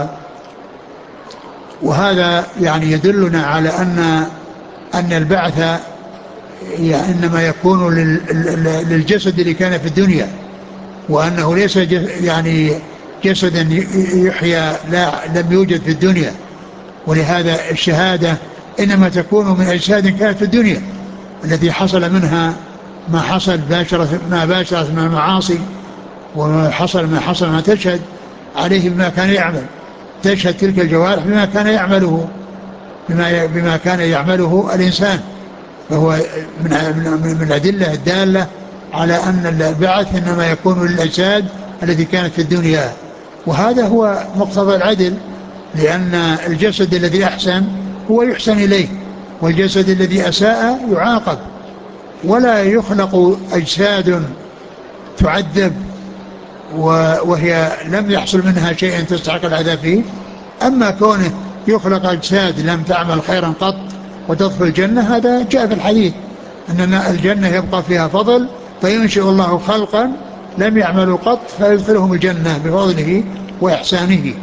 وهذا يعني يدلنا على أن أن البعث يعني إنما يكون للجسد اللي كان في الدنيا، وأنه ليس يعني جسدا يحيى لا لم يوجد في الدنيا. ولهذا الشهادة إنما تكون من أجساد كانت في الدنيا التي حصل منها ما حصل باشرة ما باشرت من المعاصي، وحصل ما حصل ما تشهد عليه بما كان يعمل، تشهد تلك الجوارح بما كان يعمله بما, بما كان يعمله الإنسان. فهو من, من, من الأدلة الدالة على أن البعث إنما يكون للأجساد التي كانت في الدنيا. وهذا هو مقتضى العدل، لأن الجسد الذي أحسن هو يحسن إليه، والجسد الذي أساء يعاقب. ولا يخلق أجساد تعذب وهي لم يحصل منها شيء تستحق العذاب فيه. أما كونه يخلق أجساد لم تعمل خيرا قط وتدخل الجنة، هذا جاء في الحديث أن الجنة يبقى فيها فضل، فينشئ الله خلقا لم يعملوا قط فيدخلهم الجنة بفضله وإحسانه.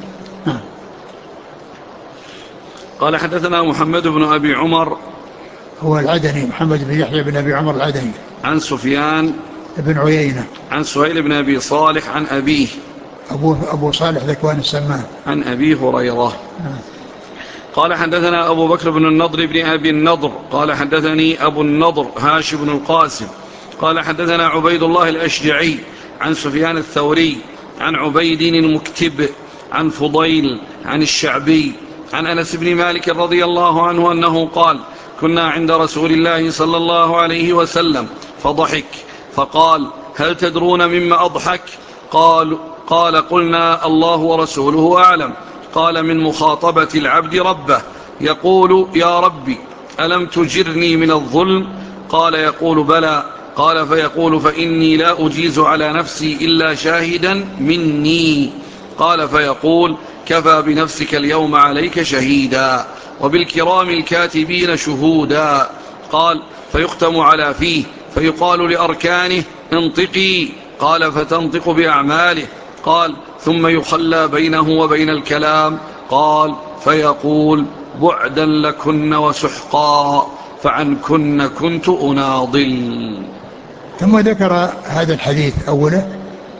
قال حدثنا محمد بن أبي عمر هو العدني، محمد بن يحيى بن أبي عمر العدني، عن سفيان بن عيينة عن سهيل بن أبي صالح عن أبيه أبوه أبو صالح ذكوان السمان عن أبي هريرة. نعم. قال حدثنا أبو بكر بن النضر بن أبي النضر قال حدثني أبو النضر هاشم بن القاسم قال حدثنا عبيد الله الأشجعي عن سفيان الثوري عن عبيد المكتب عن فضيل عن الشعبي عن أنس بن مالك رضي الله عنه أنه قال: كنا عند رسول الله صلى الله عليه وسلم فضحك فقال: هل تدرون مما أضحك؟ قال, قال قلنا: الله ورسوله أعلم. قال: من مخاطبة العبد ربه يقول: يا ربي ألم تجرني من الظلم؟ قال: يقول: بلى. قال: فيقول: فإني لا أجيز على نفسي إلا شاهدا مني. قال: فيقول: كفى بنفسك اليوم عليك شهيدا وبالكرام الكاتبين شهودا. قال: فيختم على فيه فيقال لأركانه: انطقي. قال: فتنطق بأعماله. قال: ثم يخلى بينه وبين الكلام. قال: فيقول: بعدا لكن وسحقا فعنكن كنت أناضل. ثم ذكر هذا الحديث أوله: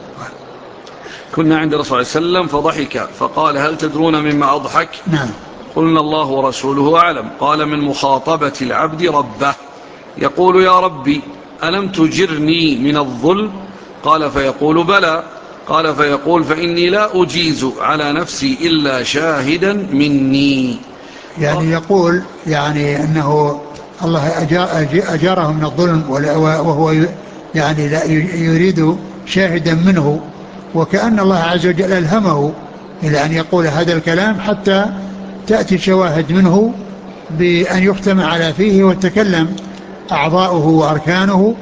كنا عند رسول الله صلى الله عليه وسلم فضحك فقال: هل تدرون مما أضحك؟ نعم. قلنا: الله ورسوله أعلم. قال: من مخاطبة العبد ربه يقول: يا ربي ألم تجرني من الظلم؟ قال: فيقول: بلى. قال: فيقول: فإني لا أجيز على نفسي إلا شاهدا مني. يعني يقول يعني أنه الله أجاره من الظلم، وهو يعني لا يريد شاهدا منه، وكأن الله عز وجل ألهمه إلى أن يقول هذا الكلام حتى تأتي شواهد منه بأن يختم على فيه وتكلم أعضاؤه وأركانه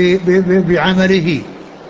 بعمله.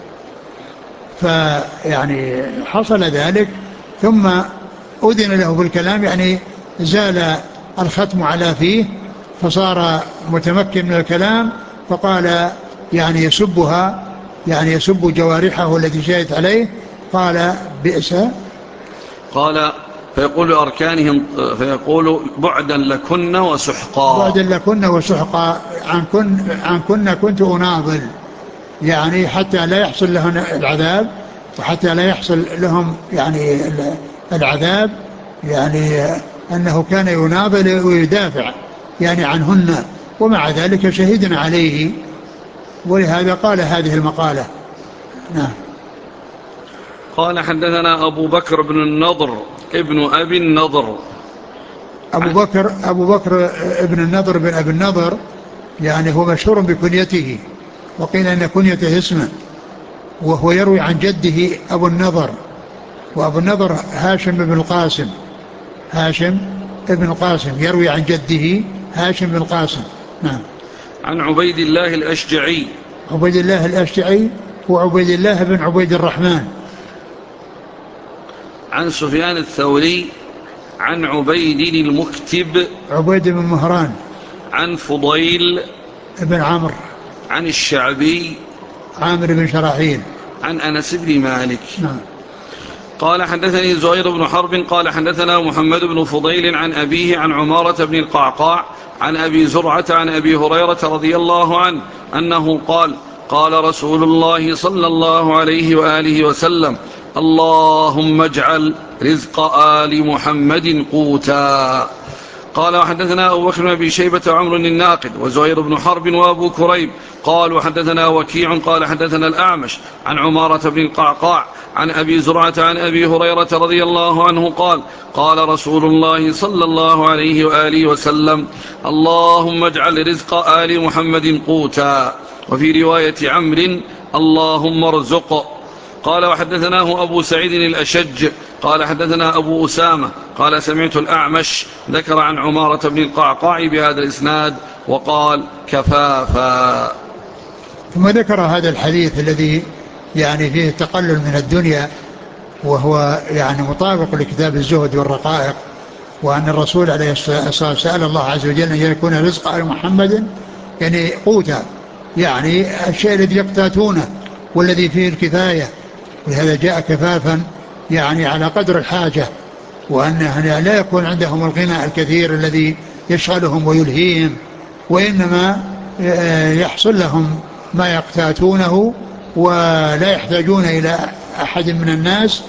فيعني حصل ذلك ثم أذن له بالكلام، يعني زال الختم على فيه فصار متمكن من الكلام، فقال يعني يسبها، يعني يسب جوارحه التي شهدت عليه. قال: بئس. قال: فيقول أركانهم فيقول: بعدا لكن وسحقا. بعدا لكن وسحقا عن كن عن كن كنت أناضل، يعني حتى لا يحصل لهم العذاب، وحتى لا يحصل لهم يعني العذاب، يعني أنه كان يناضل ويدافع يعني عنهن، ومع ذلك شهدنا عليه، ولهذا قال هذه المقالة. نعم. قال: حدثنا أبو بكر بن النضر ابن أبي النضر. أبو بكر أبو بكر ابن النضر بن أبي النضر يعني هو مشهور بكنيته، وقيل أن كنيته اسمه، وهو يروي عن جده أبو النضر، وأبو النضر هاشم بن القاسم، هاشم ابن القاسم يروي عن جده هاشم بن القاسم. نعم. عن عبيد الله الأشجعي. عبيد الله الأشجعي هو عبيد الله بن عبيد الرحمن. عن سفيان الثوري عن عبيد المكتب عبيد بن مهران. عن فضيل ابن عمرو. عن الشعبي عامر بن شراحيل. عن أنس بن مالك. نعم. قال: حدثني زهير بن حرب قال: حدثنا محمد بن فضيل عن أبيه عن عمارة بن القعقاع عن أبي زرعة عن أبي هريرة رضي الله عنه أنه قال: قال رسول الله صلى الله عليه وآله وسلم: اللهم اجعل رزق آل محمد قوتا. قال وحدثنا أبو بكر بن أبي شيبة وعمر الناقد وزهير بن حرب وأبو كريب قال وحدثنا وكيع قال حدثنا الأعمش عن عمارة بن القعقاع عن أبي زرعة عن أبي هريرة رضي الله عنه قال قال رسول الله صلى الله عليه وآله وسلم اللهم اجعل رزق آل محمد قوتا. وفي رواية عمرو اللهم ارزق. قال وحدثناه أبو سعيد الأشج قال حدثنا أبو أسامة قال سمعت الأعمش ذكر عن عمارة بن القعقاع بهذا الإسناد وقال كفافا. ثم ذكر هذا الحديث الذي يعني فيه التقلل من الدنيا، وهو يعني مطابق لكتاب الزهد والرقائق، وأن الرسول عليه الصلاة والسلام سأل الله عز وجل أن يكون رزق آل محمد يعني قوتا، يعني الشيء الذي يقتاتونه والذي فيه الكفاية، ولهذا جاء كفافا يعني على قدر الحاجة، وأنه لا يكون عندهم الغنى الكثير الذي يشغلهم ويلهيهم، وإنما يحصل لهم ما يقتاتونه ولا يحتاجون إلى أحد من الناس.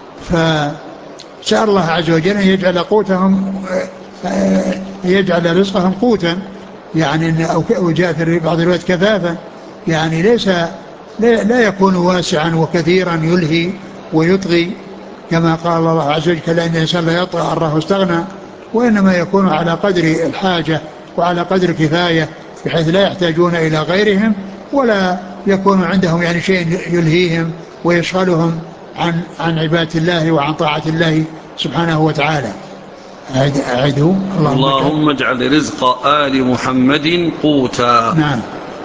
فسأل الله عز وجل أن يجعل قوتهم يجعل رزقهم قوتا، يعني أو جاء في بعض الروايات كفافا، يعني ليس لا يكون واسعا وكثيرا يلهي ويطغي كما قال الله عز وجل كلا إن الإنسان لا يطغى أن رآه استغنى، وإنما يكون على قدر الحاجة وعلى قدر الكفاية، بحيث لا يحتاجون إلى غيرهم ولا يكون عندهم يعني شيء يلهيهم ويشغلهم عن عن عبادة الله وعن طاعة الله سبحانه وتعالى. أعدوا اللهم, اللهم اجعل رزق آل محمد قوتا. نعم.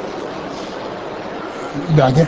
بعده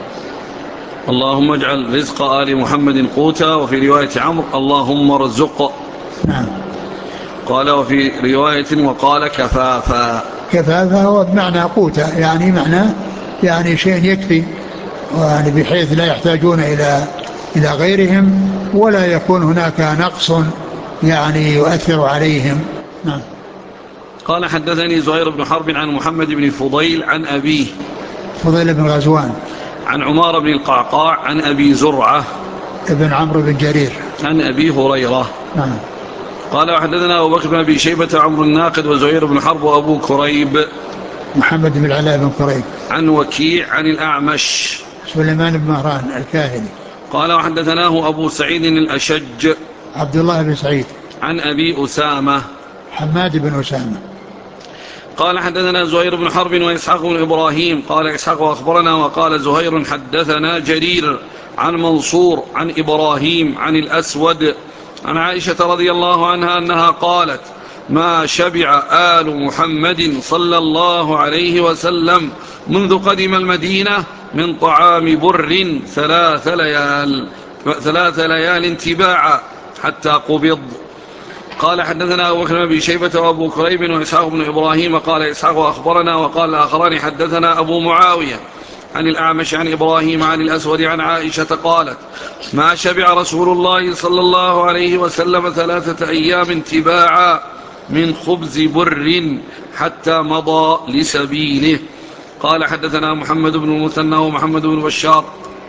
اللهم اجعل رزق آل محمد قوتا. وفي رواية عمرو اللهم ارزق. نعم. قال وفي رواية وقال كفافا. كفافا هو بمعنى قوتا، يعني معنى يعني شيء يكفي، يعني بحيث لا يحتاجون إلى إلى غيرهم ولا يكون هناك نقص يعني يؤثر عليهم. نعم. قال حدثني زهير بن حرب عن محمد بن فضيل عن أبيه فضيل بن غزوان عن عمار بن القعقاع عن أبي زرعة ابن عمرو بن جرير عن أبي هريرة. نعم. قال وحدثنا أبو بكر بن أبي شيبة عمرو الناقد وزهير بن حرب وأبو كريب محمد بن العلاء بن كريب عن وكيع عن الأعمش سليمان بن مهران الكاهلي. قال وحدثناه أبو سعيد الأشج عبد الله بن سعيد عن أبي أسامة حماد بن أسامة. قال حدثنا زهير بن حرب وإسحاق بن إبراهيم قال إسحاق أخبرنا وقال زهير حدثنا جرير عن منصور عن إبراهيم عن الأسود عن عائشة رضي الله عنها أنها قالت ما شبع آل محمد صلى الله عليه وسلم منذ قدم المدينة من طعام بر ثلاث ليال ثلاث ليال تباعا حتى قبض. قال حدثنا أبو بكر بن أبي شيبة وأبو كريب وإسحاق بن إبراهيم قال إسحاق أخبرنا وقال الآخران حدثنا أبو معاوية عن الأعمش عن إبراهيم عن الأسود عن عائشة قالت ما شبع رسول الله صلى الله عليه وسلم ثلاثة أيام تباعا من خبز بر حتى مضى لسبيله. قال حدثنا محمد بن المثنى ومحمد بن بشار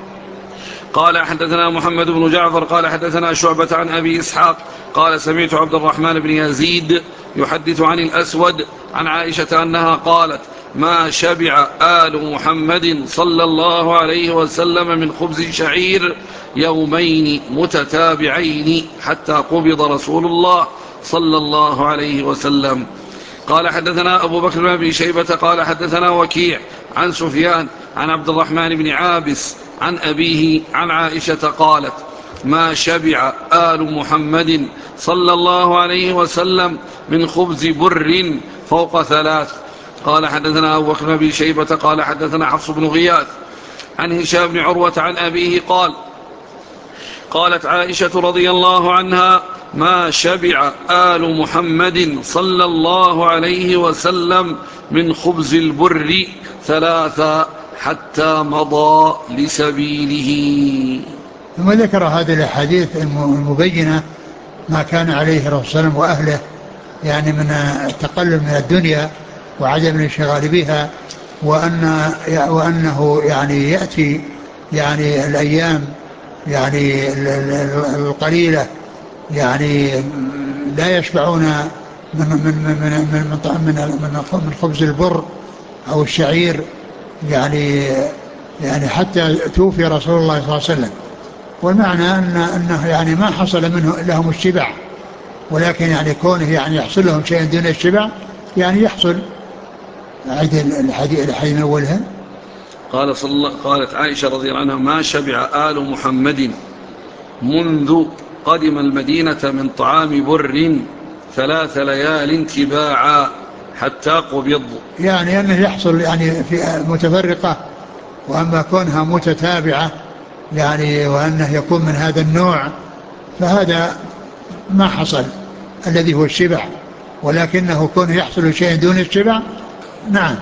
قال حدثنا محمد بن جعفر قال حدثنا شعبة عن أبي إسحاق قال سمعت عبد الرحمن بن يزيد يحدث عن الأسود عن عائشة أنها قالت ما شبع آل محمد صلى الله عليه وسلم من خبز شعير يومين متتابعين حتى قبض رسول الله صلى الله عليه وسلم. قال حدثنا أبو بكر بن أبي شيبة قال حدثنا وكيع عن سفيان عن عبد الرحمن بن عابس عن أبيه عن عائشة قالت ما شبع آل محمد صلى الله عليه وسلم من خبز بر فوق ثلاث. قال حدثنا أبو بكر بن أبي شيبة قال حدثنا حفص بن غياث عن هشام بن عروة عن أبيه قال قالت عائشة رضي الله عنها ما شبع آل محمد صلى الله عليه وسلم من خبز البر ثلاثة حتى مضى لسبيله. ثم ذكر هذه الأحاديث المبينة ما كان عليه الرسول صلى الله عليه وسلم وأهله يعني من التقلل من الدنيا وعدم الانشغال بها، وأن وأنه يعني يأتي يعني الأيام يعني القليلة يعني لا يشبعون من من من من من من, من خبز البر أو الشعير، يعني يعني حتى توفي رسول الله صلى الله عليه وسلم. والمعنى أن أنه يعني ما حصل منه لهم الشبع، ولكن يعني كونه يعني يحصل لهم شيء دون الشبع يعني يحصل. عيد الحديث الحديث من أولها. قال صلى الله قالت عائشة رضي الله عنها: ما شبع آل محمد منذ قدم المدينة من طعام بر ثلاث ليال تباعا حتى قبض. يعني أنه يحصل يعني في متفرقة، وأما كونها متتابعة يعني وأنه يكون من هذا النوع فهذا ما حصل الذي هو الشبع، ولكنه كونه يحصل شيء دون الشبع. نعم.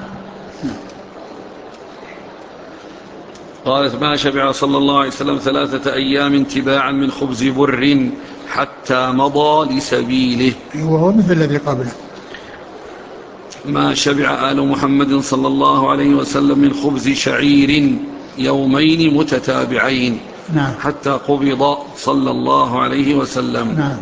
قالت: ما شبع صلى الله عليه وسلم ثلاثة أيام تباعا من خبز بر حتى مضى لسبيله. وهو مثل الذي قبله. ما شبع آل محمد صلى الله عليه وسلم من خبز شعير يومين متتابعين. نعم. حتى قبض صلى الله عليه وسلم. نعم.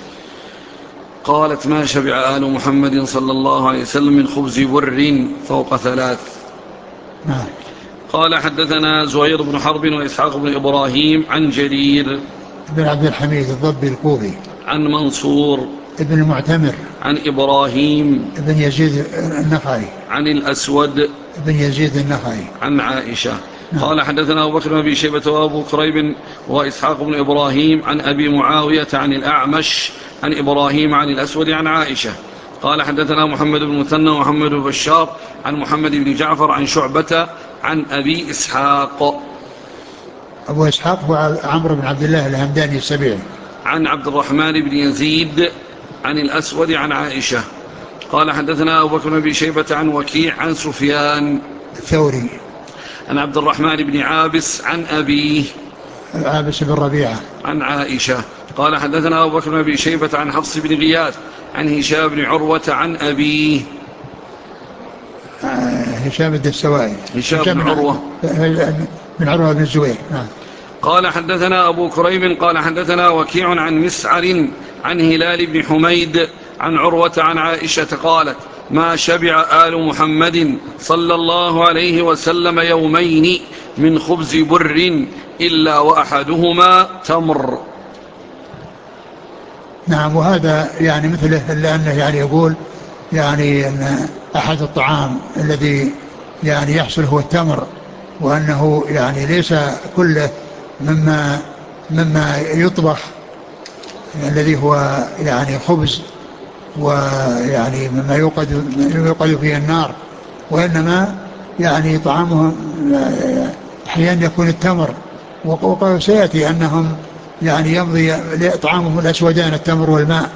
قالت: ما شبع آل محمد صلى الله عليه وسلم من خبز بر فوق ثلاث. نعم. قال: حدثنا زهير بن حرب وإسحاق بن إبراهيم عن جرير بن عبد الحميد الضبي الكوفي، عن منصور ابن المعتمر، عن إبراهيم ابن يزيد النخعي، عن الأسود ابن يزيد النخعي، عن عائشة. نعم. قال: حدثنا أبو بكر بن أبي شيبة وأبو كريب وإسحاق بن إبراهيم عن أبي معاوية عن الأعمش عن إبراهيم عن الأسود عن عائشة. قال: حدثنا محمد بن مثنى ومحمد بن بشار عن محمد بن جعفر عن شعبة عن أبي إسحاق. أبو إسحاق هو عمرو بن عبد الله الهمداني السبيعي. عن عبد الرحمن بن يزيد عن الأسود عن عائشة. قال: حدثنا أبو بكر بن أبي شيبة عن وكيع عن سفيان الثوري عن عبد الرحمن بن عابس عن أبيه عابس بن ربيعة عن عائشة. قال: حدثنا أبو بكر بن أبي شيبة عن حفص بن غياث عن هشام بن عروة عن أبيه هشام الدستوائي هشام بن عروة بن عروة بن الزبير. نعم. قال: حدثنا أبو كريب قال: حدثنا وكيع عن مسعر عن هلال بن حميد عن عروة عن عائشة قالت: ما شبع آل محمد صلى الله عليه وسلم يومين من خبز بر إلا وأحدهما تمر. نعم. وهذا يعني مثله لأنه يعني يقول يعني أن أحد الطعام الذي يعني يحصل هو التمر، وأنه يعني ليس كله مما مما يطبخ الذي هو يعني خبز ويعني مما يوقد يوقد فيه النار، وإنما يعني طعامه أحيانا يكون التمر، وقد سيأتي أنهم يعني يمضي طعامهم الأسودان التمر والماء.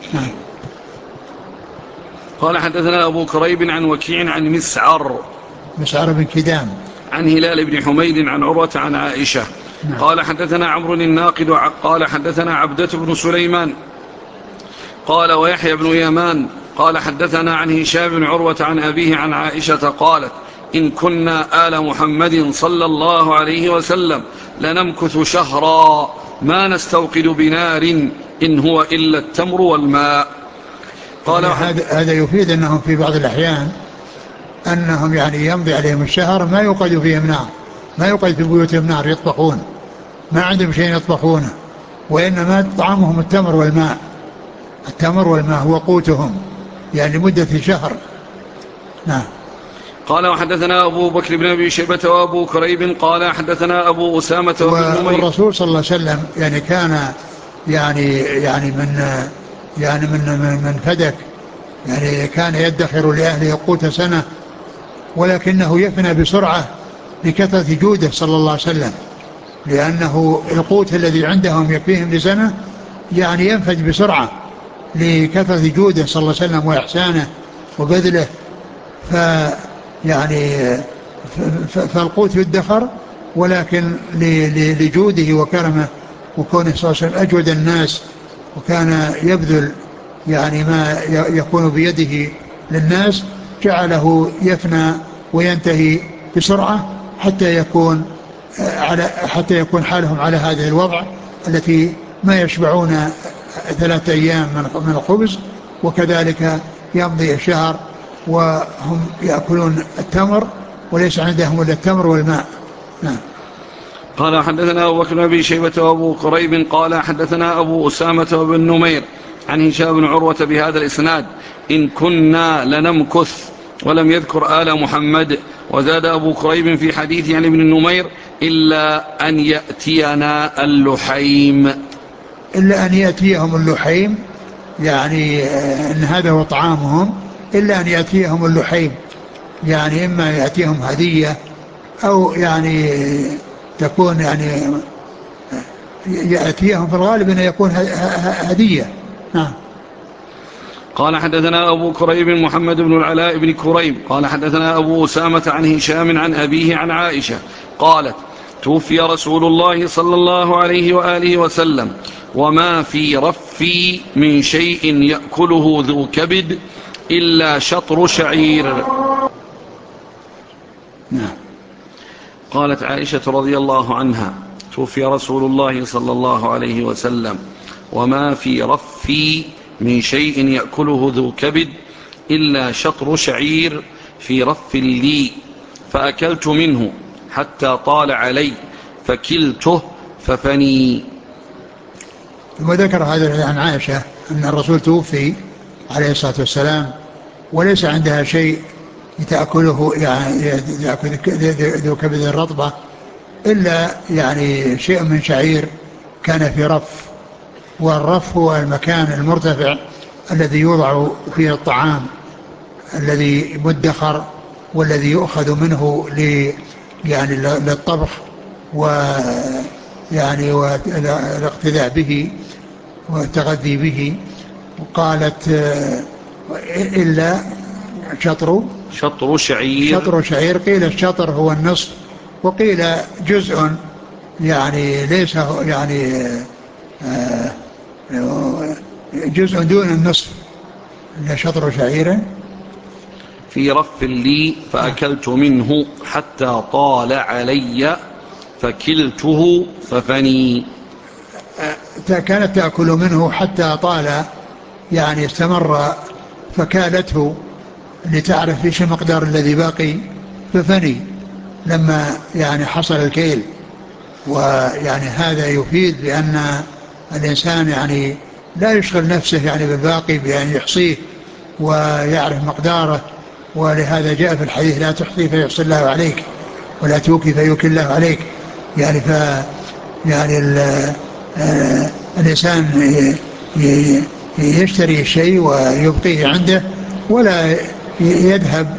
قال: حدثنا أبو كريب عن وكيع عن مسعر مسعر بن كدام عن هلال بن حميد عن عروة عن عائشة. نعم. قال: حدثنا عمرو الناقد قال: حدثنا عبدة بن سليمان قال: ويحيى بن يمان قال: حدثنا عن هشام بن عروة عن أبيه عن عائشة قالت: إن كنا آل محمد صلى الله عليه وسلم لنمكث شهرا ما نستوقد بنار إن هو إلا التمر والماء. قال: يعني هذا هذا يفيد أنهم في بعض الأحيان أنهم يعني يمضي عليهم الشهر ما يوقد فيهم نار، ما يوقد في بيوتهم نار يطبخون، ما عندهم شيء يطبخونه، وإنما طعامهم التمر والماء. التمر والماء هو قوتهم يعني لمدة شهر. نعم. قال: وحدثنا أبو بكر بن أبي شيبة وأبو كريب قال: حدثنا أبو أسامة وابن نمير. والرسول صلى الله عليه وسلم يعني كان يعني يعني من يعني من من, من فدك، يعني كان يدخر لأهله قوت سنة، ولكنه يفنى بسرعة لكثرة جوده صلى الله عليه وسلم، لأنه القوت الذي عندهم يكفيهم لسنة يعني ينفد بسرعة لكثرة جوده صلى الله عليه وسلم وإحسانه وبذله. ف يعني فالقوت يدخر، ولكن لجوده وكرمه وكونه صلى الله عليه وسلم أجود الناس، وكان يبذل يعني ما يكون بيده للناس، جعله يفنى وينتهي بسرعة حتى يكون على حتى يكون حالهم على هذه الوضع التي ما يشبعون ثلاثة أيام من الخبز، وكذلك يمضي الشهر وهم يأكلون التمر وليس عندهم إلا التمر والماء. نعم. قال حدثنا أبو بكر بن أبي شيبة وأبو كريب قال حدثنا أبو أسامة وابن نمير عن هشام بن عروة بهذا الإسناد إن كنا لنمكث، ولم يذكر آل محمد. وزاد أبو كريب في حديث عن ابن النمير إلا أن يأتينا اللحيم. إلا أن يأتيهم اللحيم، يعني أن هذا هو طعامهم، إلا أن يأتيهم اللحيم، يعني إما يأتيهم هدية أو يعني تكون يعني يأتيهم في الغالب أن يكون هدية. نعم. قال حدثنا أبو كريب محمد بن العلاء بن كريب قال حدثنا أبو أسامة عن هشام عن أبيه عن عائشة قالت توفي رسول الله صلى الله عليه وآله وسلم وما في رفي من شيء يأكله ذو كبد إلا شطر شعير. نعم. قالت عائشة رضي الله عنها توفي رسول الله صلى الله عليه وسلم وما في رفي من شيء يأكله ذو كبد إلا شطر شعير في رف لي فأكلت منه حتى طال علي فكلته ففني. ثم ذكر هذا عن عائشة أن الرسول توفي عليه الصلاة والسلام وليس عندها شيء تأكله، يعني ذو كبد الرطبة، إلا يعني شيء من شعير كان في رف، والرف هو المكان المرتفع الذي يوضع فيه الطعام الذي مدخر والذي يؤخذ منه ل يعني للطبخ ويعني والاقتداء به والتغذي به. وقالت إلا شطر شطر شعير شطر شعير، قيل الشطر هو النصف وقيل جزء، يعني ليس يعني جزء دون النصف، شطر شعير في رف لي فأكلت منه حتى طال علي فكلته ففني. كانت تأكل منه حتى طال، يعني استمر، فكالته لتعرف ايش المقدار الذي باقي ففني لما يعني حصل الكيل. ويعني هذا يفيد بأن الإنسان يعني لا يشغل نفسه يعني بالباقي بأن يحصيه ويعرف مقداره، ولهذا جاء في الحديث لا تحصي فيحصي الله عليك ولا توكي فيوكي الله عليك. يعني ف يعني ال... آه... الإنسان يشتري الشيء ويبقيه عنده ولا يذهب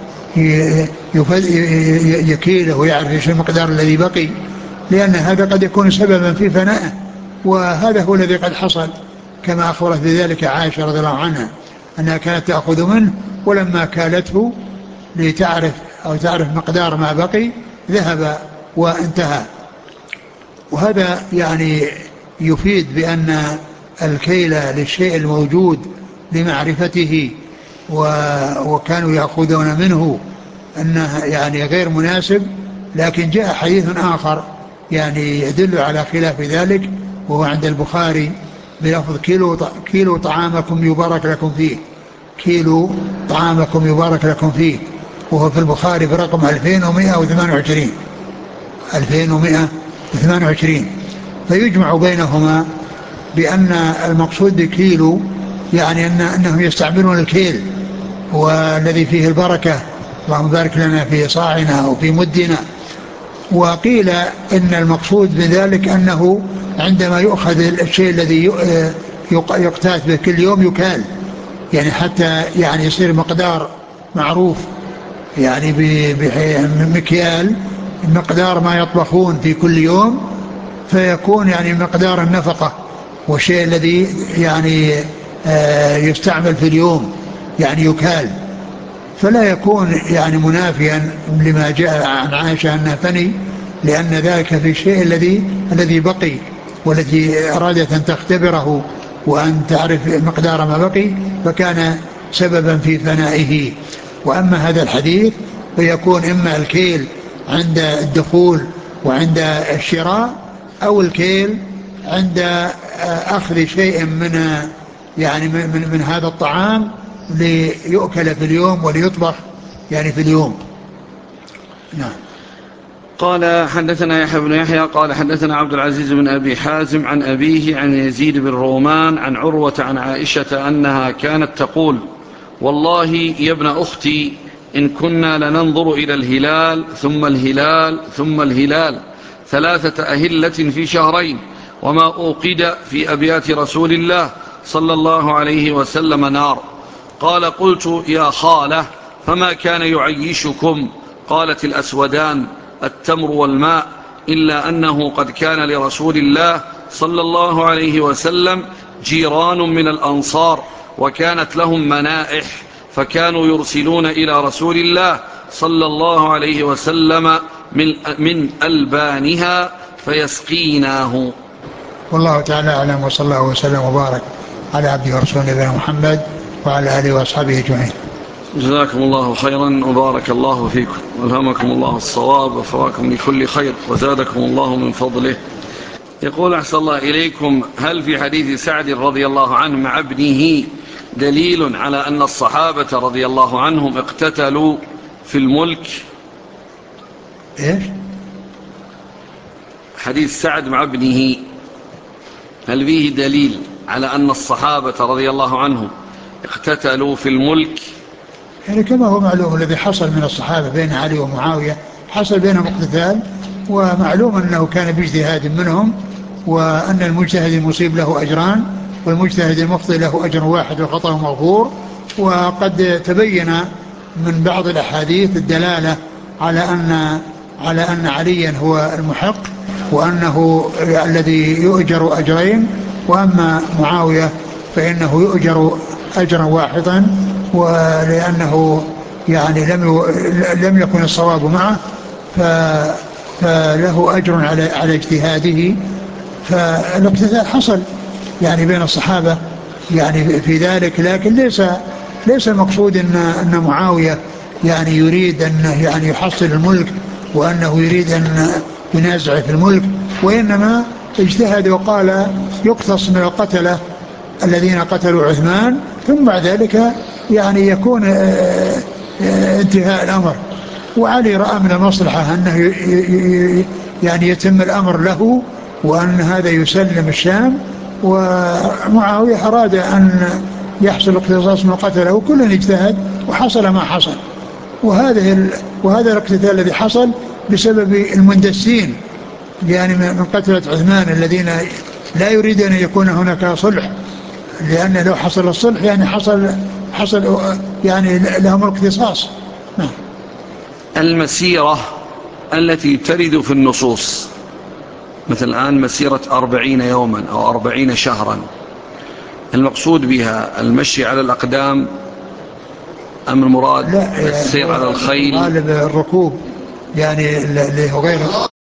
يكيله ويعرف ايش المقدار الذي بقي، لأن هذا قد يكون سببا في فنائه، وهذا هو الذي قد حصل كما أخبرت بذلك عائشة رضي الله عنها أنها كانت تأخذ منه ولما كالته لتعرف أو تعرف مقدار ما بقي ذهب وانتهى. وهذا يعني يفيد بأن الكيل للشيء الموجود لمعرفته وكانوا يأخذون منه أنه يعني غير مناسب. لكن جاء حديث آخر يعني يدل على خلاف ذلك، وهو عند البخاري بلفظ كيلو, كيلو طعامكم يبارك لكم فيه، كيلو طعامكم يبارك لكم فيه، وهو في البخاري برقم ألفين ومئة وثمانية وعشرين ألفين ومئة وثمانية وعشرين. فيجمع بينهما بأن المقصود بكيلو يعني أن أنهم يستعملون الكيل والذي فيه البركة، اللهم بارك لنا في صاعنا وفي مدنا. وقيل إن المقصود بذلك أنه عندما يؤخذ الشيء الذي يقتات به كل يوم يكال، يعني حتى يعني يصير مقدار معروف، يعني بمكيال مقدار ما يطبخون في كل يوم، فيكون يعني مقدار النفقة والشيء الذي يعني يستعمل في اليوم يعني يكال، فلا يكون يعني منافيا لما جاء عن عائشة أنها فني، لأن ذلك في الشيء الذي الذي بقي والتي أرادت أن تختبره وأن تعرف مقدار ما بقي فكان سببا في فنائه. وأما هذا الحديث فيكون إما الكيل عند الدخول وعند الشراء أو الكيل عند أخذ شيء من يعني من, من, من هذا الطعام ليؤكل في اليوم وليطبخ يعني في اليوم. نعم. قال حدثنا يحيى بن يحيى قال حدثنا عبد العزيز بن أبي حازم عن أبيه عن يزيد بن رومان عن عروة عن عائشة أنها كانت تقول والله يا ابن أختي إن كنا لننظر إلى الهلال ثم الهلال ثم الهلال ثلاثة أهلة في شهرين وما أوقد في أبيات رسول الله صلى الله عليه وسلم نار. قال قلت يا خالة فما كان يعيشكم؟ قالت الأسودان التمر والماء إلا أنه قد كان لرسول الله صلى الله عليه وسلم جيران من الأنصار وكانت لهم منائح فكانوا يرسلون إلى رسول الله صلى الله عليه وسلم من, من ألبانها فيسقيناه. والله تعالى أعلم وصلى الله وسلم وبارك على عبده ورسوله نبينا محمد وعلى آله وأصحابه أجمعين. جزاكم الله خيرا وبارك الله فيكم والهمكم الله الصواب وفواكم لكل خير وزادكم الله من فضله. يقول أحسن الله إليكم هل في حديث سعد رضي الله عنه مع ابنه دليل على أن الصحابة رضي الله عنهم اقتتلوا في الملك؟ إيش حديث سعد مع ابنه هل فيه دليل على أن الصحابة رضي الله عنهم اقتتلوا في الملك؟ يعني كما هو معلوم الذي حصل من الصحابة بين علي ومعاوية حصل بينهم اقتتال ومعلوم أنه كان باجتهاد منهم وأن المجتهد المصيب له أجران والمجتهد المخطئ له أجر واحد وخطأ مغفور. وقد تبين من بعض الأحاديث الدلالة على أن على أن عليا هو المحق وأنه الذي يؤجر أجرين وأما معاوية فإنه يؤجر أجرا واحدا ولأنه يعني لم لم يكن الصواب معه فله أجر على على اجتهاده. فالاقتتال حصل يعني بين الصحابة يعني في ذلك لكن ليس ليس المقصود ان ان معاوية يعني يريد ان يعني يحصل الملك وانه يريد ان ينازع في الملك وانما اجتهد وقال يقتص من القتلة الذين قتلوا عثمان ثم بعد ذلك يعني يكون انتهاء الامر. وعلي رأى من المصلحة انه يعني يتم الامر له وان هذا يسلم الشام ومعاوية أراد أن يحصل اقتصاص من قتله كل اجتهد وحصل ما حصل. وهذه وهذا الاقتتال الذي حصل بسبب المندسين يعني من قتلة عثمان الذين لا يريد أن يكون هناك صلح لأن لو حصل الصلح يعني حصل حصل يعني لهم الاقتصاص. المسيرة التي ترد في النصوص مثل الآن مسيرة أربعين يوما أو أربعين شهرا المقصود بها المشي على الأقدام أم المراد السير على الخيل؟ غالب الركوب يعني اللي هو غير